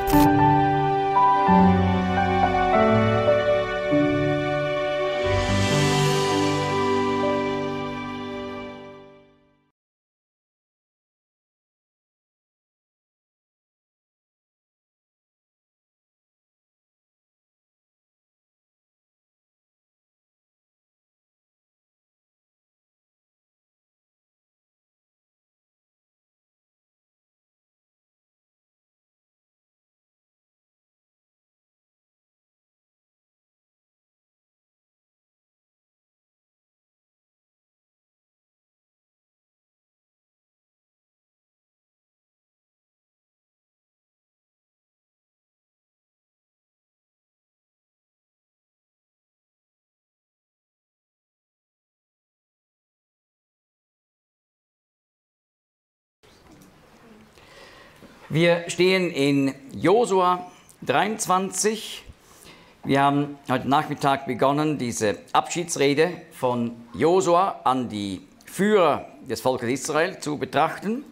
Wir stehen in Josua 23. Wir haben heute Nachmittag begonnen, diese Abschiedsrede von Josua an die Führer des Volkes Israel zu betrachten.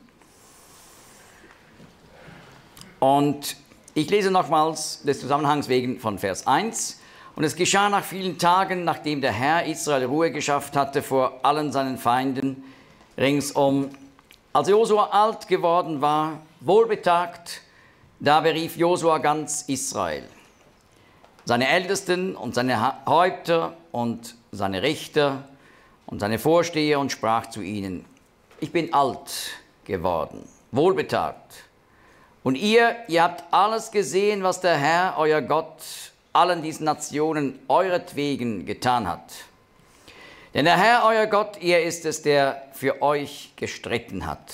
Und ich lese nochmals des Zusammenhangs wegen von Vers 1. Und es geschah nach vielen Tagen, nachdem der Herr Israel Ruhe geschafft hatte vor allen seinen Feinden ringsum. Als Josua alt geworden war, wohlbetagt, da berief Josua ganz Israel, seine Ältesten und seine Häupter und seine Richter und seine Vorsteher und sprach zu ihnen: Ich bin alt geworden, wohlbetagt. Und ihr habt alles gesehen, was der Herr, euer Gott, allen diesen Nationen euretwegen getan hat. Denn der Herr, euer Gott, er ist es, der für euch gestritten hat.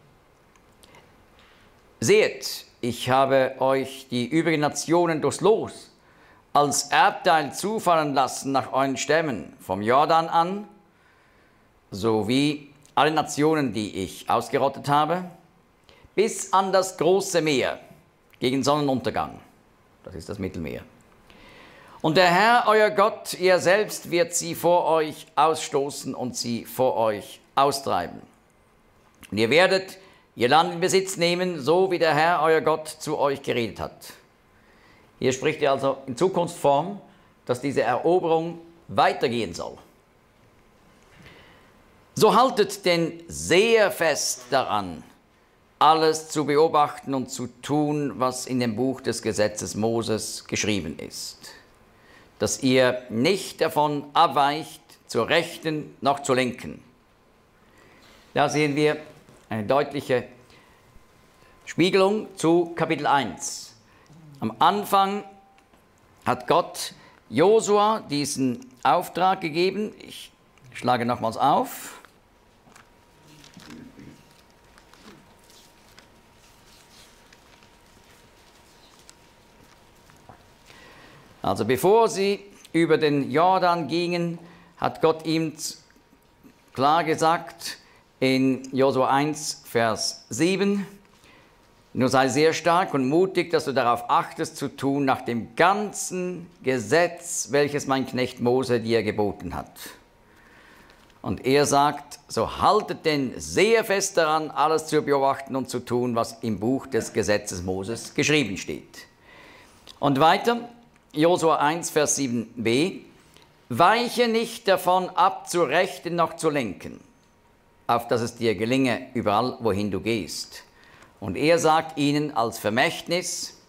Seht, ich habe euch die übrigen Nationen durchs Los als Erbteil zufallen lassen nach euren Stämmen, vom Jordan an, sowie alle Nationen, die ich ausgerottet habe, bis an das große Meer gegen Sonnenuntergang. Das ist das Mittelmeer. Und der Herr, euer Gott, er selbst wird sie vor euch ausstoßen und sie vor euch austreiben. Und ihr werdet ihr Land in Besitz nehmen, so wie der Herr, euer Gott, zu euch geredet hat. Hier spricht er also in Zukunftsform, dass diese Eroberung weitergehen soll. So haltet denn sehr fest daran, alles zu beobachten und zu tun, was in dem Buch des Gesetzes Moses geschrieben ist, dass ihr nicht davon abweicht, zur Rechten noch zur Linken. Da sehen wir eine deutliche Spiegelung zu Kapitel 1. Am Anfang hat Gott Josua diesen Auftrag gegeben. Ich schlage nochmals auf. Also bevor sie über den Jordan gingen, hat Gott ihm klar gesagt, in Josua 1, Vers 7, nur sei sehr stark und mutig, dass du darauf achtest zu tun, nach dem ganzen Gesetz, welches mein Knecht Mose dir geboten hat. Und er sagt, so haltet denn sehr fest daran, alles zu beobachten und zu tun, was im Buch des Gesetzes Moses geschrieben steht. Und weiter, Josua 1, Vers 7b, weiche nicht davon ab, zur Rechten noch zu lenken, auf dass es dir gelinge, überall, wohin du gehst. Und er sagt ihnen als Vermächtnis,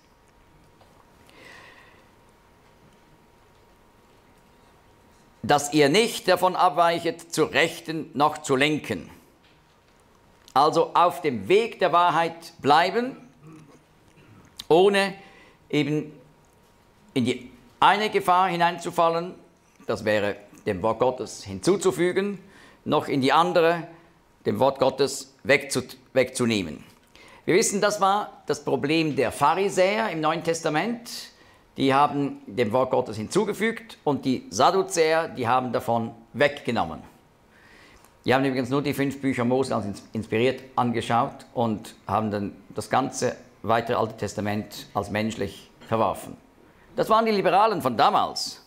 dass ihr nicht davon abweichet, zur Rechten noch zu lenken. Also auf dem Weg der Wahrheit bleiben, ohne eben in die eine Gefahr hineinzufallen, das wäre dem Wort Gottes hinzuzufügen, noch in die andere, dem Wort Gottes wegzunehmen. Wir wissen, das war das Problem der Pharisäer im Neuen Testament. Die haben dem Wort Gottes hinzugefügt und die Sadduzäer, die haben davon weggenommen. Die haben übrigens nur die 5 Bücher Mose als inspiriert angeschaut und haben dann das ganze weitere Alte Testament als menschlich verworfen. Das waren die Liberalen von damals.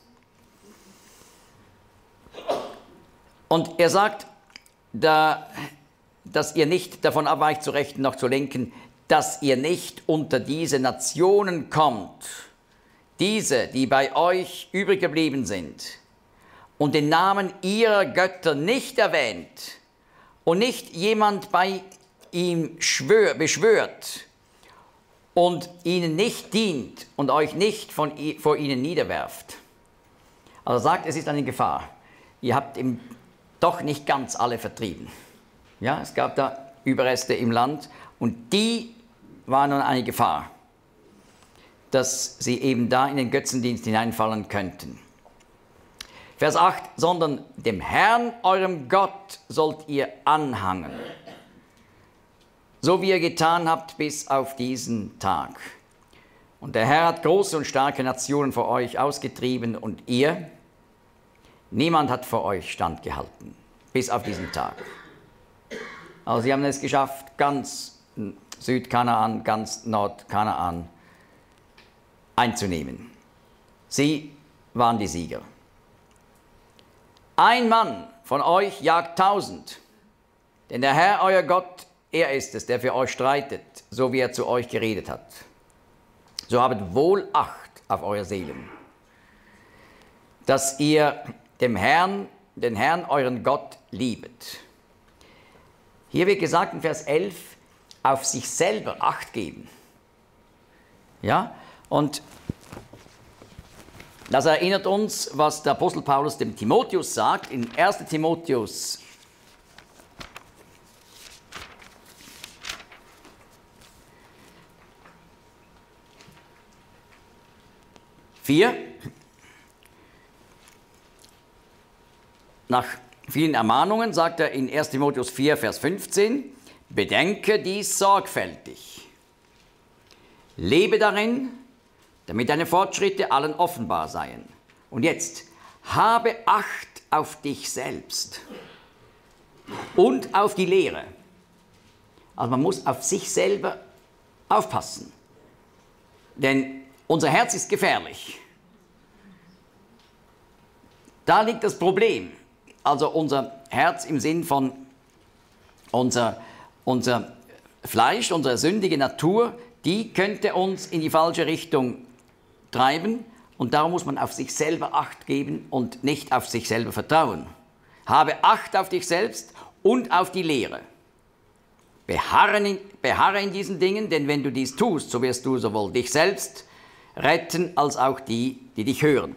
Und er sagt, dass ihr nicht davon abweicht, zur Rechten noch zu lenken, dass ihr nicht unter diese Nationen kommt, diese, die bei euch übrig geblieben sind, und den Namen ihrer Götter nicht erwähnt und nicht jemand bei ihm beschwört und ihnen nicht dient und euch nicht vor ihnen niederwerft. Also sagt, es ist eine Gefahr. Ihr habt doch nicht ganz alle vertrieben. Ja, es gab da Überreste im Land und die waren nun eine Gefahr, dass sie eben da in den Götzendienst hineinfallen könnten. Vers 8, sondern dem Herrn, eurem Gott, sollt ihr anhangen, so wie ihr getan habt bis auf diesen Tag. Und der Herr hat große und starke Nationen vor euch ausgetrieben und niemand hat vor euch standgehalten, bis auf diesen Tag. Also sie haben es geschafft, ganz Südkanaan, ganz Nordkanaan einzunehmen. Sie waren die Sieger. Ein Mann von euch jagt 1000, denn der Herr, euer Gott, er ist es, der für euch streitet, so wie er zu euch geredet hat. So habet wohl Acht auf eure Seelen, dass ihr den Herrn, euren Gott, liebet. Hier wird gesagt in Vers 11, auf sich selber Acht geben. Ja, und das erinnert uns, was der Apostel Paulus dem Timotheus sagt, in 1. Timotheus 4. Nach vielen Ermahnungen sagt er in 1. Timotheus 4, Vers 15, bedenke dies sorgfältig, lebe darin, damit deine Fortschritte allen offenbar seien. Und jetzt, habe Acht auf dich selbst und auf die Lehre. Also man muss auf sich selber aufpassen, denn unser Herz ist gefährlich. Da liegt das Problem. Also unser Herz im Sinn von unser Fleisch, unsere sündige Natur, die könnte uns in die falsche Richtung treiben und darum muss man auf sich selber Acht geben und nicht auf sich selber vertrauen. Habe Acht auf dich selbst und auf die Lehre. Beharre in diesen Dingen, denn wenn du dies tust, so wirst du sowohl dich selbst retten, als auch die, die dich hören.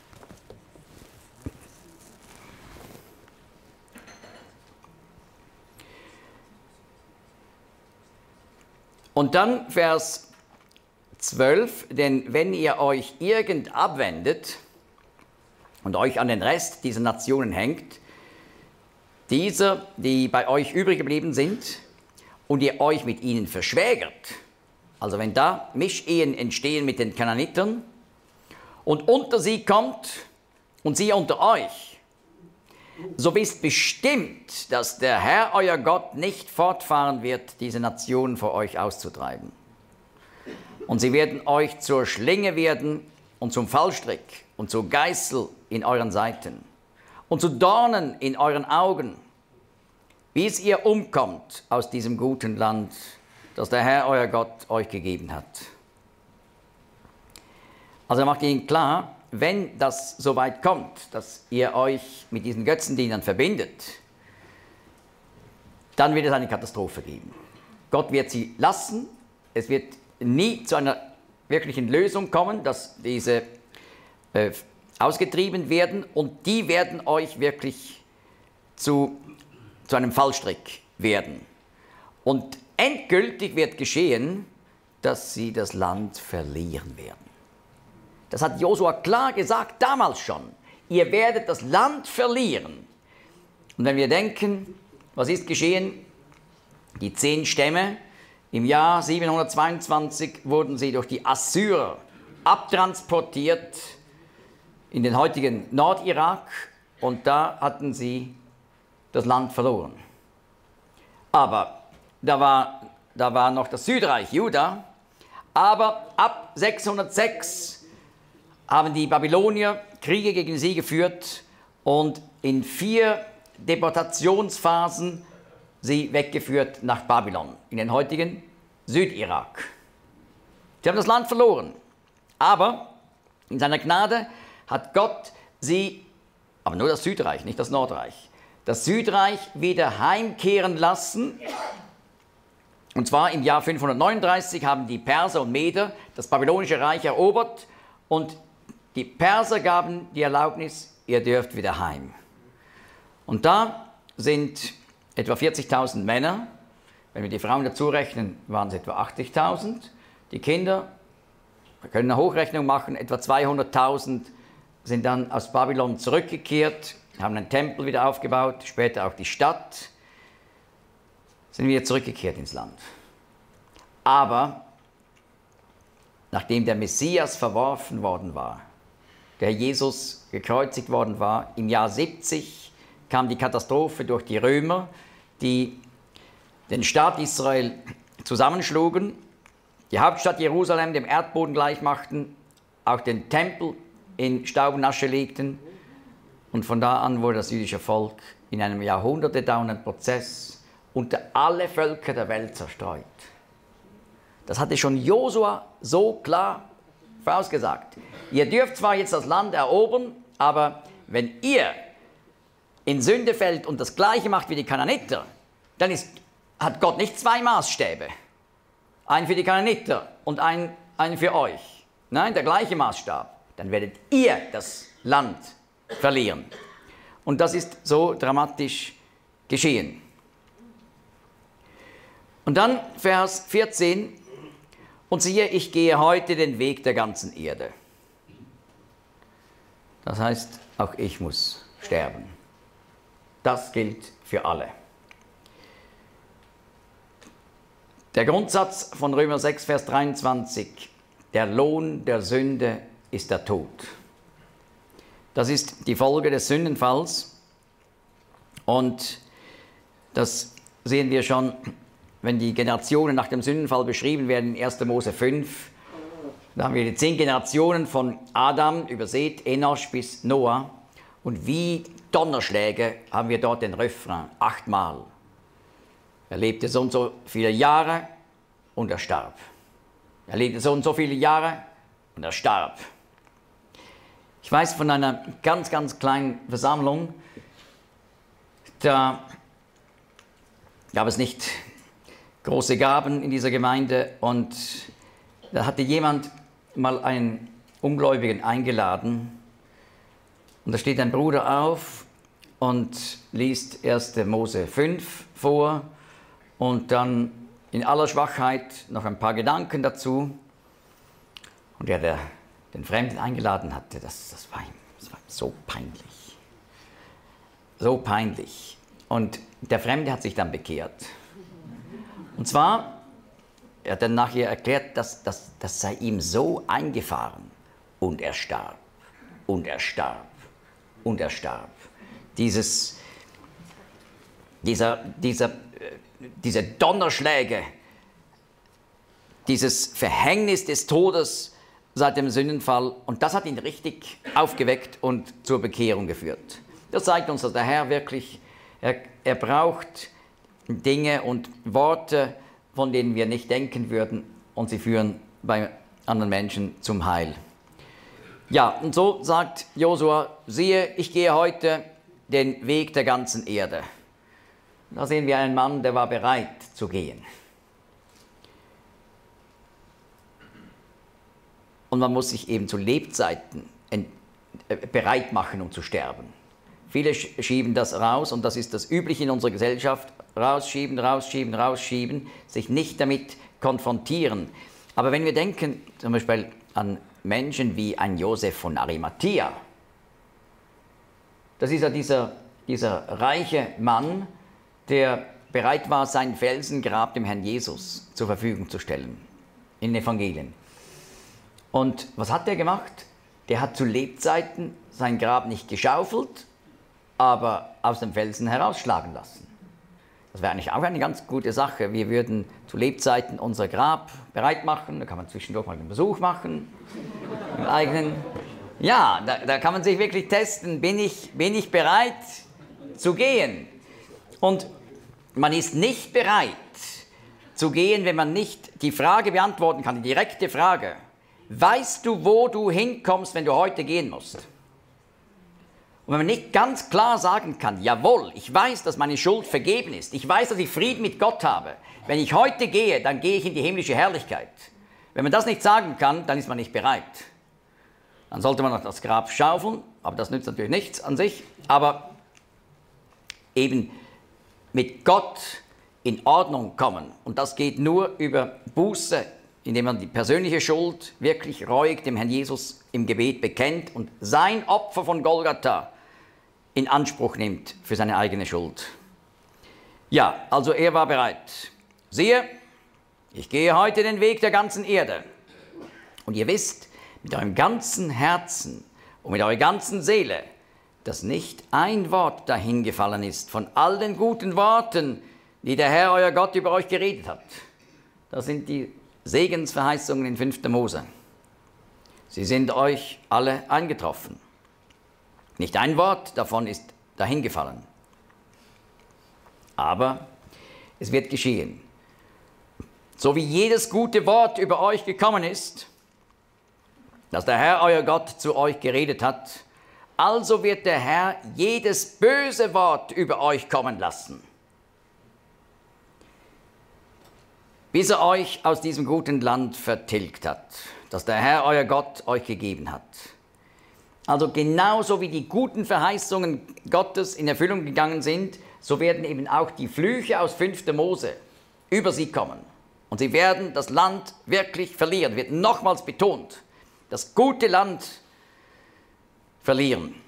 Und dann Vers 12, denn wenn ihr euch irgend abwendet und euch an den Rest dieser Nationen hängt, dieser, die bei euch übrig geblieben sind, und ihr euch mit ihnen verschwägert, also wenn da Mischehen entstehen mit den Kanaanitern und unter sie kommt und sie unter euch, so wisst bestimmt, dass der Herr, euer Gott, nicht fortfahren wird, diese Nationen vor euch auszutreiben. Und sie werden euch zur Schlinge werden und zum Fallstrick und zur Geißel in euren Seiten und zu Dornen in euren Augen, bis ihr umkommt aus diesem guten Land, das der Herr, euer Gott, euch gegeben hat. Also er macht ihnen klar, wenn das so weit kommt, dass ihr euch mit diesen Götzendienern verbindet, dann wird es eine Katastrophe geben. Gott wird sie lassen, es wird nie zu einer wirklichen Lösung kommen, dass diese ausgetrieben werden und die werden euch wirklich zu einem Fallstrick werden. Und endgültig wird geschehen, dass sie das Land verlieren werden. Das hat Josua klar gesagt, damals schon. Ihr werdet das Land verlieren. Und wenn wir denken, was ist geschehen? Die 10 Stämme, im Jahr 722 wurden sie durch die Assyrer abtransportiert in den heutigen Nordirak und da hatten sie das Land verloren. Aber da war noch das Südreich Juda, aber ab 606 haben die Babylonier Kriege gegen sie geführt und in 4 Deportationsphasen sie weggeführt nach Babylon, in den heutigen Südirak. Sie haben das Land verloren. Aber in seiner Gnade hat Gott sie, aber nur das Südreich, nicht das Nordreich, das Südreich wieder heimkehren lassen. Und zwar im Jahr 539 haben die Perser und Meder das babylonische Reich erobert und die Perser gaben die Erlaubnis, ihr dürft wieder heim. Und da sind etwa 40.000 Männer, wenn wir die Frauen dazu rechnen, waren es etwa 80.000. Die Kinder, wir können eine Hochrechnung machen, etwa 200.000 sind dann aus Babylon zurückgekehrt, haben einen Tempel wieder aufgebaut, später auch die Stadt, sind wieder zurückgekehrt ins Land. Aber nachdem der Messias verworfen worden war, der Jesus gekreuzigt worden war, im Jahr 70 kam die Katastrophe durch die Römer, die den Staat Israel zusammenschlugen, die Hauptstadt Jerusalem dem Erdboden gleichmachten, auch den Tempel in Staub und Asche legten. Und von da an wurde das jüdische Volk in einem jahrhundertedauernden Prozess unter alle Völker der Welt zerstreut. Das hatte schon Josua so klar vorausgesagt. Ihr dürft zwar jetzt das Land erobern, aber wenn ihr in Sünde fällt und das Gleiche macht wie die Kanaaniter, dann hat Gott nicht zwei Maßstäbe. Einen für die Kanaaniter und einen für euch. Nein, der gleiche Maßstab. Dann werdet ihr das Land verlieren. Und das ist so dramatisch geschehen. Und dann Vers 14. Und siehe, ich gehe heute den Weg der ganzen Erde. Das heißt, auch ich muss sterben. Das gilt für alle. Der Grundsatz von Römer 6, Vers 23, der Lohn der Sünde ist der Tod. Das ist die Folge des Sündenfalls und das sehen wir schon, wenn die Generationen nach dem Sündenfall beschrieben werden in 1. Mose 5. Da haben wir die 10 Generationen von Adam übersät, Enosch bis Noah. Und wie Donnerschläge haben wir dort den Refrain, 8-mal. Er lebte so und so viele Jahre und er starb. Er lebte so und so viele Jahre und er starb. Ich weiß von einer ganz, ganz kleinen Versammlung, da gab es nicht große Gaben in dieser Gemeinde und da hatte jemand mal einen Ungläubigen eingeladen und da steht ein Bruder auf und liest 1. Mose 5 vor und dann in aller Schwachheit noch ein paar Gedanken dazu. Und der den Fremden eingeladen hatte, das war so peinlich. So peinlich. Und der Fremde hat sich dann bekehrt. Und zwar, er hat dann nachher erklärt, das sei ihm so eingefahren. Und er starb. Und er starb. Und er starb. Diese Donnerschläge, dieses Verhängnis des Todes seit dem Sündenfall, und das hat ihn richtig aufgeweckt und zur Bekehrung geführt. Das zeigt uns, dass der Herr wirklich, er braucht Dinge und Worte, von denen wir nicht denken würden, und sie führen bei anderen Menschen zum Heil. Ja, und so sagt Josua, siehe, ich gehe heute den Weg der ganzen Erde. Da sehen wir einen Mann, der war bereit zu gehen. Und man muss sich eben zu Lebzeiten bereit machen, um zu sterben. Viele schieben das raus, und das ist das Übliche in unserer Gesellschaft, rausschieben, rausschieben, rausschieben, sich nicht damit konfrontieren. Aber wenn wir denken zum Beispiel an Menschen wie ein Josef von Arimathea, das ist ja dieser reiche Mann, der bereit war, sein Felsengrab dem Herrn Jesus zur Verfügung zu stellen, in den Evangelien. Und was hat er gemacht? Der hat zu Lebzeiten sein Grab nicht geschaufelt, aber aus dem Felsen herausschlagen lassen. Das wäre eigentlich auch eine ganz gute Sache. Wir würden zu Lebzeiten unser Grab bereit machen, da kann man zwischendurch mal einen Besuch machen, einen eigenen. Ja, da kann man sich wirklich testen, bin ich bereit zu gehen? Und man ist nicht bereit zu gehen, wenn man nicht die Frage beantworten kann, die direkte Frage: Weißt du, wo du hinkommst, wenn du heute gehen musst? Und wenn man nicht ganz klar sagen kann: Jawohl, ich weiß, dass meine Schuld vergeben ist, ich weiß, dass ich Frieden mit Gott habe, wenn ich heute gehe, dann gehe ich in die himmlische Herrlichkeit. Wenn man das nicht sagen kann, dann ist man nicht bereit. Dann sollte man noch das Grab schaufeln, aber das nützt natürlich nichts an sich, aber eben mit Gott in Ordnung kommen. Und das geht nur über Buße, indem man die persönliche Schuld wirklich reuig dem Herrn Jesus im Gebet bekennt und sein Opfer von Golgatha in Anspruch nimmt für seine eigene Schuld. Ja, also er war bereit. Siehe, ich gehe heute den Weg der ganzen Erde. Und ihr wisst mit eurem ganzen Herzen und mit eurer ganzen Seele, dass nicht ein Wort dahingefallen ist von all den guten Worten, die der Herr, euer Gott, über euch geredet hat. Das sind die Segensverheißungen in 5. Mose. Sie sind euch alle eingetroffen. Nicht ein Wort davon ist dahingefallen. Aber es wird geschehen. So wie jedes gute Wort über euch gekommen ist, dass der Herr, euer Gott, zu euch geredet hat, also wird der Herr jedes böse Wort über euch kommen lassen, bis er euch aus diesem guten Land vertilgt hat, das der Herr, euer Gott, euch gegeben hat. Also genauso wie die guten Verheißungen Gottes in Erfüllung gegangen sind, so werden eben auch die Flüche aus 5. Mose über sie kommen. Und sie werden das Land wirklich verlieren, wird nochmals betont, das gute Land verlieren.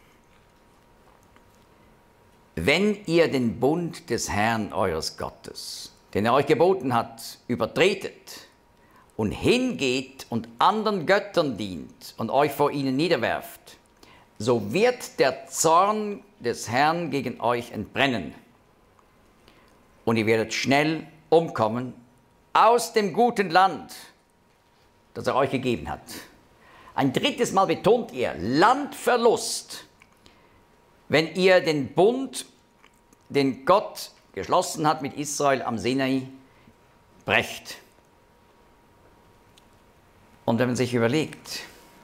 Wenn ihr den Bund des Herrn eures Gottes, den er euch geboten hat, übertretet und hingeht und anderen Göttern dient und euch vor ihnen niederwerft, so wird der Zorn des Herrn gegen euch entbrennen und ihr werdet schnell umkommen aus dem guten Land, das er euch gegeben hat. Ein drittes Mal betont er Landverlust, wenn ihr den Bund, den Gott geschlossen hat mit Israel am Sinai, brecht. Und wenn man sich überlegt,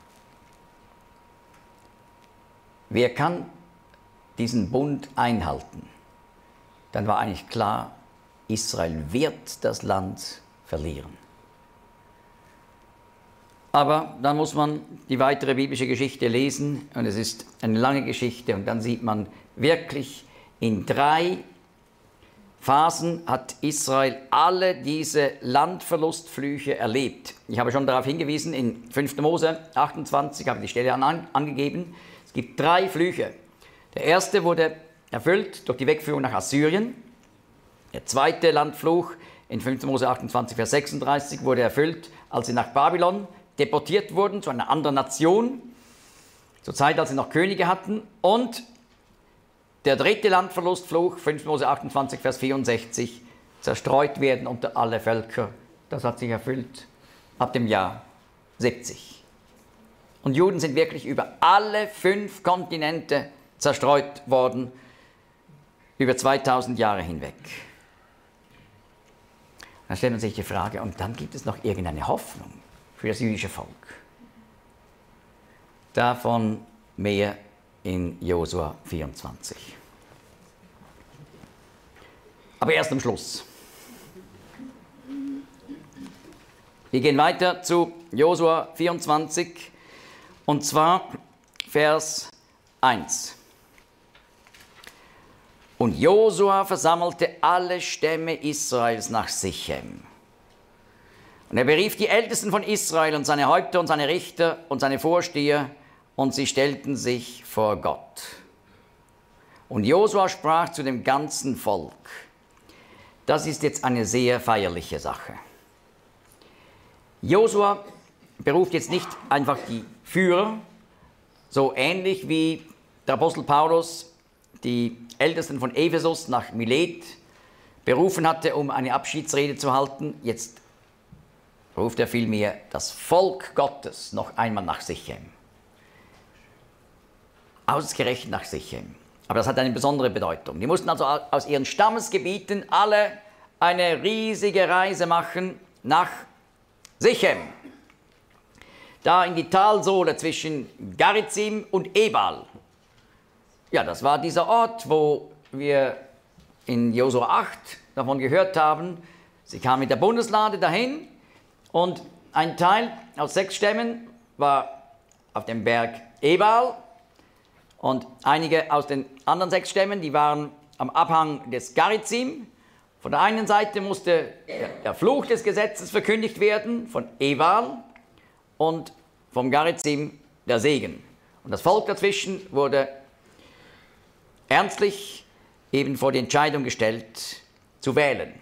wer kann diesen Bund einhalten, dann war eigentlich klar, Israel wird das Land verlieren. Aber dann muss man die weitere biblische Geschichte lesen und es ist eine lange Geschichte und dann sieht man wirklich, in 3 Phasen hat Israel alle diese Landverlustflüche erlebt. Ich habe schon darauf hingewiesen, in 5. Mose 28 habe ich die Stelle angegeben. Es gibt 3 Flüche. Der erste wurde erfüllt durch die Wegführung nach Assyrien. Der zweite Landfluch in 5. Mose 28, Vers 36 wurde erfüllt, als sie nach Babylon deportiert wurden, zu einer anderen Nation, zur Zeit, als sie noch Könige hatten. Und der dritte Landverlustfluch, 5. Mose 28, Vers 64, zerstreut werden unter alle Völker. Das hat sich erfüllt ab dem Jahr 70. Und Juden sind wirklich über alle 5 Kontinente zerstreut worden, über 2000 Jahre hinweg. Dann stellt man sich die Frage, und dann gibt es noch irgendeine Hoffnung für das jüdische Volk. Davon mehr in Josua 24. Aber erst am Schluss. Wir gehen weiter zu Josua 24 und zwar Vers 1. Und Josua versammelte alle Stämme Israels nach Sichem. Und er berief die Ältesten von Israel und seine Häupter und seine Richter und seine Vorsteher, und sie stellten sich vor Gott. Und Josua sprach zu dem ganzen Volk. Das ist jetzt eine sehr feierliche Sache. Josua beruft jetzt nicht einfach die Führer, so ähnlich wie der Apostel Paulus die Ältesten von Ephesus nach Milet berufen hatte, um eine Abschiedsrede zu halten. Jetzt ruft er vielmehr das Volk Gottes noch einmal nach Sichem. Ausgerechnet nach Sichem. Aber das hat eine besondere Bedeutung. Die mussten also aus ihren Stammesgebieten alle eine riesige Reise machen nach Sichem. Da in die Talsohle zwischen Garizim und Ebal. Ja, das war dieser Ort, wo wir in Josua 8 davon gehört haben. Sie kamen mit der Bundeslade dahin und ein Teil aus 6 Stämmen war auf dem Berg Ebal und einige aus den anderen 6 Stämmen, die waren am Abhang des Garizim. Von der einen Seite musste der Fluch des Gesetzes verkündigt werden, von Ebal, und vom Garizim der Segen. Und das Volk dazwischen wurde ernstlich eben vor die Entscheidung gestellt, zu wählen.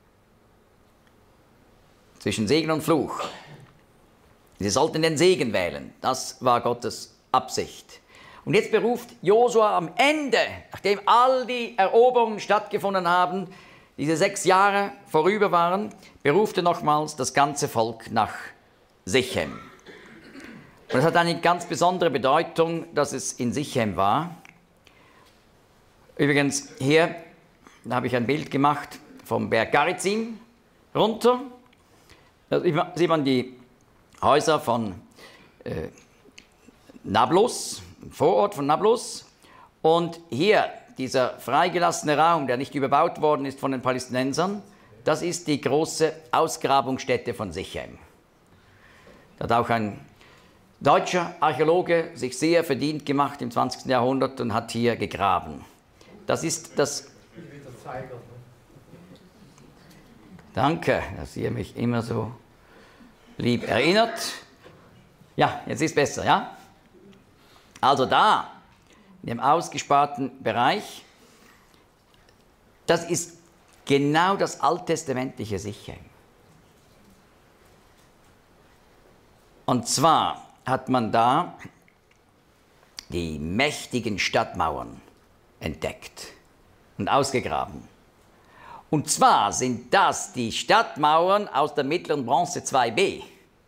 Zwischen Segen und Fluch. Sie sollten den Segen wählen. Das war Gottes Absicht. Und jetzt beruft Josua am Ende, nachdem all die Eroberungen stattgefunden haben, diese 6 Jahre vorüber waren, beruft er nochmals das ganze Volk nach Sichem. Und es hat eine ganz besondere Bedeutung, dass es in Sichem war. Übrigens, hier da habe ich ein Bild gemacht vom Berg Garizim runter. Da sieht man die Häuser von Nablus, im Vorort von Nablus. Und hier dieser freigelassene Raum, der nicht überbaut worden ist von den Palästinensern, das ist die große Ausgrabungsstätte von Sichem. Da hat auch ein deutscher Archäologe sich sehr verdient gemacht im 20. Jahrhundert und hat hier gegraben. Das ist das... Danke, dass ihr mich immer so lieb erinnert. Ja, jetzt ist besser, ja? Also da, in dem ausgesparten Bereich, das ist genau das alttestamentliche Sichem. Und zwar hat man da die mächtigen Stadtmauern entdeckt und ausgegraben. Und zwar sind das die Stadtmauern aus der mittleren Bronze 2b.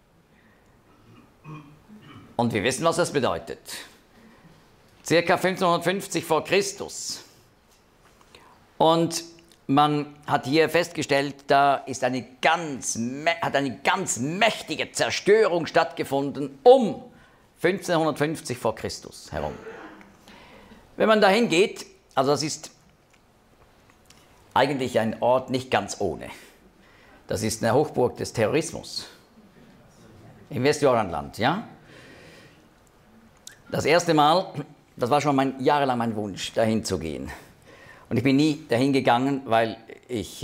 Und wir wissen, was das bedeutet. Circa 1550 vor Christus. Und man hat hier festgestellt, da ist hat eine ganz mächtige Zerstörung stattgefunden um 1550 vor Christus herum. Wenn man dahin geht, also das ist eigentlich ein Ort nicht ganz ohne. Das ist eine Hochburg des Terrorismus im Westjordanland, ja? Das erste Mal, das war schon jahrelang mein Wunsch, dahin zu gehen. Und ich bin nie dahin gegangen, weil ich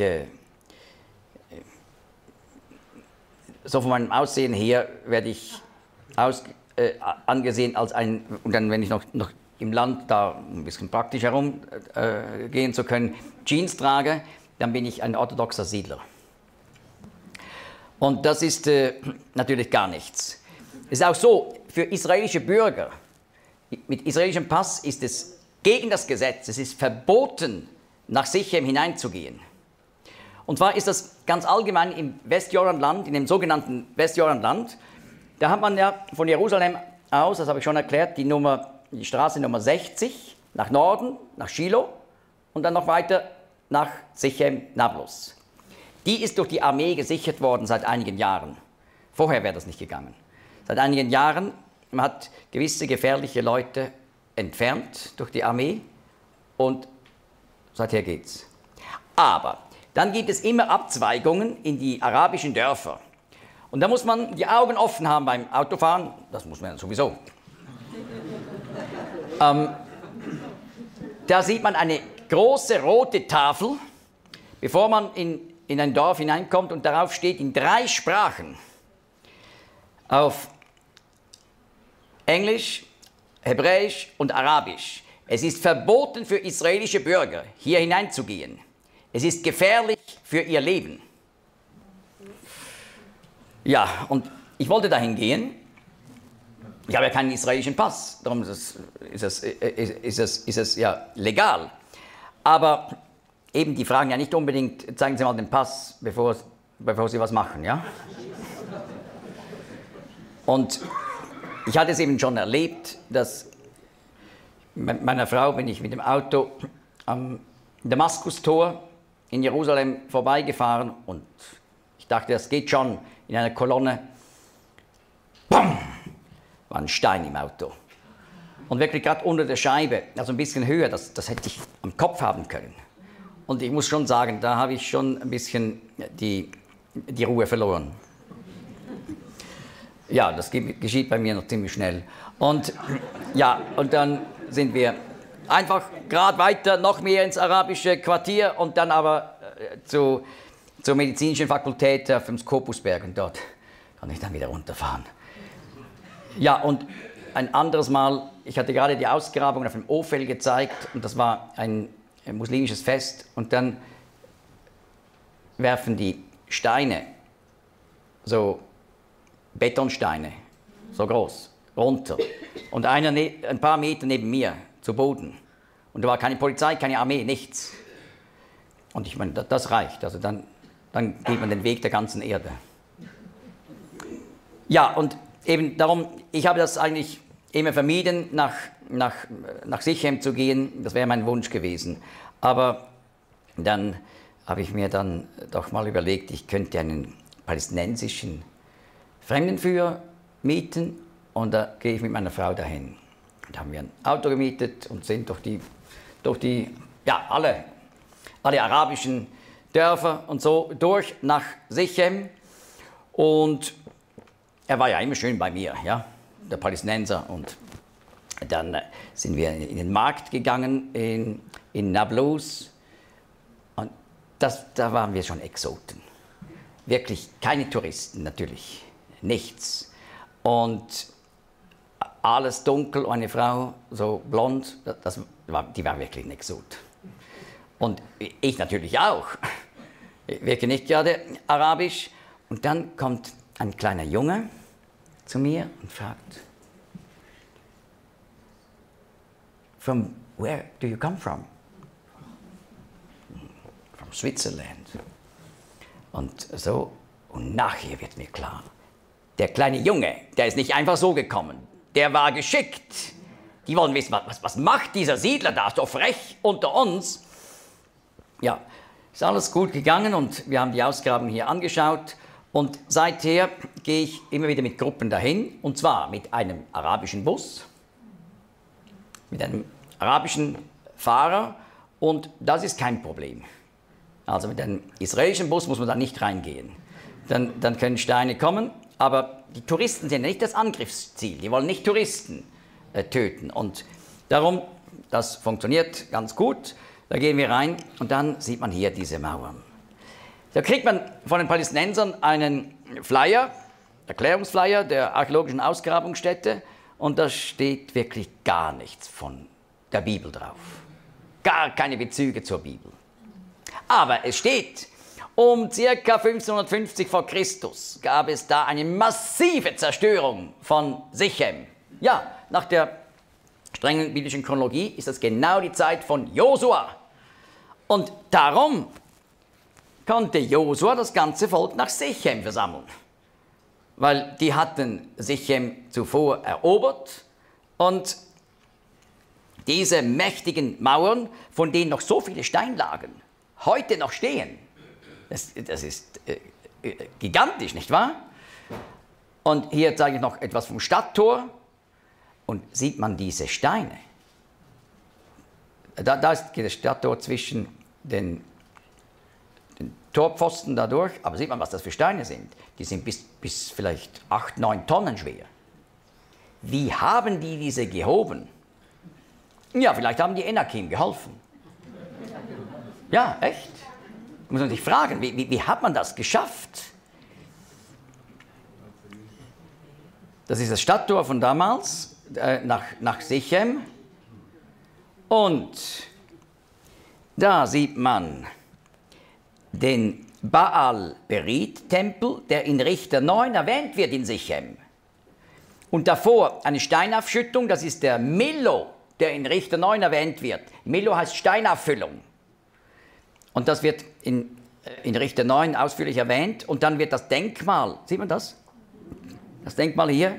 so von meinem Aussehen her werde ich angesehen als ein, und dann, wenn ich noch im Land da ein bisschen praktisch herumgehen zu können, Jeans trage, dann bin ich ein orthodoxer Siedler. Und das ist natürlich gar nichts. Es ist auch so, für israelische Bürger, mit israelischem Pass ist es gegen das Gesetz, es ist verboten, nach Sichem hineinzugehen. Und zwar ist das ganz allgemein im Westjordanland, in dem sogenannten Westjordanland, da hat man ja von Jerusalem aus, das habe ich schon erklärt, die Straße Nummer 60 nach Norden, nach Shiloh und dann noch weiter nach Sichem Nablus. Die ist durch die Armee gesichert worden seit einigen Jahren. Vorher wäre das nicht gegangen. Seit einigen Jahren man hat gewisse gefährliche Leute entfernt durch die Armee und seither geht's. Aber dann gibt es immer Abzweigungen in die arabischen Dörfer. Und da muss man die Augen offen haben beim Autofahren, das muss man sowieso. Da sieht man eine große rote Tafel, bevor man in ein Dorf hineinkommt, und darauf steht in 3 Sprachen, auf Englisch, Hebräisch und Arabisch: Es ist verboten für israelische Bürger, hier hineinzugehen. Es ist gefährlich für ihr Leben. Ja, und ich wollte dahin gehen. Ich habe ja keinen israelischen Pass, darum ist es ja legal. Aber eben, die fragen ja nicht unbedingt, zeigen Sie mal den Pass, bevor Sie was machen, ja? Und ich hatte es eben schon erlebt, dass mit meiner Frau bin ich mit dem Auto am Damaskustor in Jerusalem vorbeigefahren und ich dachte, das geht schon in einer Kolonne. Bam! War ein Stein im Auto. Und wirklich gerade unter der Scheibe, also ein bisschen höher, das hätte ich am Kopf haben können. Und ich muss schon sagen, da habe ich schon ein bisschen die Ruhe verloren. Ja, das geschieht bei mir noch ziemlich schnell. Und ja, und dann sind wir einfach gerade weiter, noch mehr ins arabische Quartier und dann aber zur medizinischen Fakultät auf dem Skopusberg und dort kann ich dann wieder runterfahren. Ja, und ein anderes Mal, ich hatte gerade die Ausgrabung auf dem Ofel gezeigt und das war ein muslimisches Fest und dann werfen die Steine, so Betonsteine, so groß, runter und einer ein paar Meter neben mir zu Boden und da war keine Polizei, keine Armee, nichts. Und ich meine, das reicht, also dann geht man den Weg der ganzen Erde. Ja, und eben darum, ich habe das eigentlich immer vermieden, nach Sichem zu gehen, das wäre mein Wunsch gewesen. Aber dann habe ich mir dann doch mal überlegt, ich könnte einen palästinensischen Fremdenführer mieten und da gehe ich mit meiner Frau dahin. Da haben wir ein Auto gemietet und sind durch die ja, alle arabischen Dörfer und so durch nach Sichem. Und er war ja immer schön bei mir, ja, der Palästinenser. Und dann sind wir in den Markt gegangen in Nablus. Und da waren wir schon Exoten. Wirklich keine Touristen, natürlich. Nichts. Und alles dunkel, und eine Frau, so blond, die war wirklich ein Exot. Und ich natürlich auch. Ich wirke nicht gerade arabisch. Und dann kommt ein kleiner Junge zu mir und fragt, "From where do you come from?" "From Switzerland." Und so, und nachher wird mir klar, der kleine Junge, der ist nicht einfach so gekommen, der war geschickt. Die wollen wissen, was macht dieser Siedler da, so frech unter uns? Ja, ist alles gut gegangen und wir haben die Ausgrabung hier angeschaut. Und seither gehe ich immer wieder mit Gruppen dahin, und zwar mit einem arabischen Bus, mit einem arabischen Fahrer, und das ist kein Problem. Also mit einem israelischen Bus muss man da nicht reingehen. Dann können Steine kommen, aber die Touristen sind nicht das Angriffsziel, die wollen nicht Touristen töten. Und darum, das funktioniert ganz gut, da gehen wir rein und dann sieht man hier diese Mauern. Da kriegt man von den Palästinensern einen Flyer, Erklärungsflyer der archäologischen Ausgrabungsstätte, und da steht wirklich gar nichts von der Bibel drauf. Gar keine Bezüge zur Bibel. Aber es steht, um ca. 1550 vor Christus gab es da eine massive Zerstörung von Sichem. Ja, nach der strengen biblischen Chronologie ist das genau die Zeit von Josua. Und darum konnte Josua das ganze Volk nach Sichem versammeln. Weil die hatten Sichem zuvor erobert und diese mächtigen Mauern, von denen noch so viele Steinlagen heute noch stehen, das ist gigantisch, nicht wahr? Und hier zeige ich noch etwas vom Stadttor und sieht man diese Steine. Da ist das Stadttor zwischen den Torpfosten dadurch, aber sieht man, was das für Steine sind. Die sind bis vielleicht 8, 9 Tonnen schwer. Wie haben die diese gehoben? Ja, vielleicht haben die Enakim geholfen. Ja, echt. Muss man sich fragen, wie hat man das geschafft? Das ist das Stadttor von damals, nach Sichem. Und da sieht man den Baal-Berit-Tempel, der in Richter 9 erwähnt wird in Sichem. Und davor eine Steinaufschüttung, das ist der Millo, der in Richter 9 erwähnt wird. Millo heißt Steinauffüllung. Und das wird in Richter 9 ausführlich erwähnt. Und dann wird das Denkmal, sieht man das? Das Denkmal hier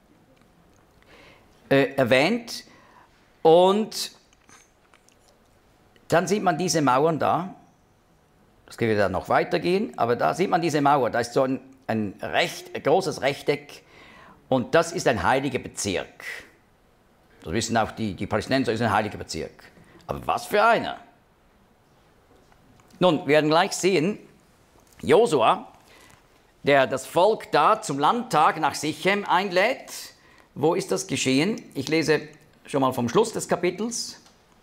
erwähnt. Und dann sieht man diese Mauern da. Das können wir dann noch weitergehen, aber da sieht man diese Mauer, da ist so ein großes Rechteck und das ist ein heiliger Bezirk. Das wissen auch die Palästinenser, ist ein heiliger Bezirk. Aber was für einer? Nun, wir werden gleich sehen, Josua, der das Volk da zum Landtag nach Sichem einlädt. Wo ist das geschehen? Ich lese schon mal vom Schluss des Kapitels.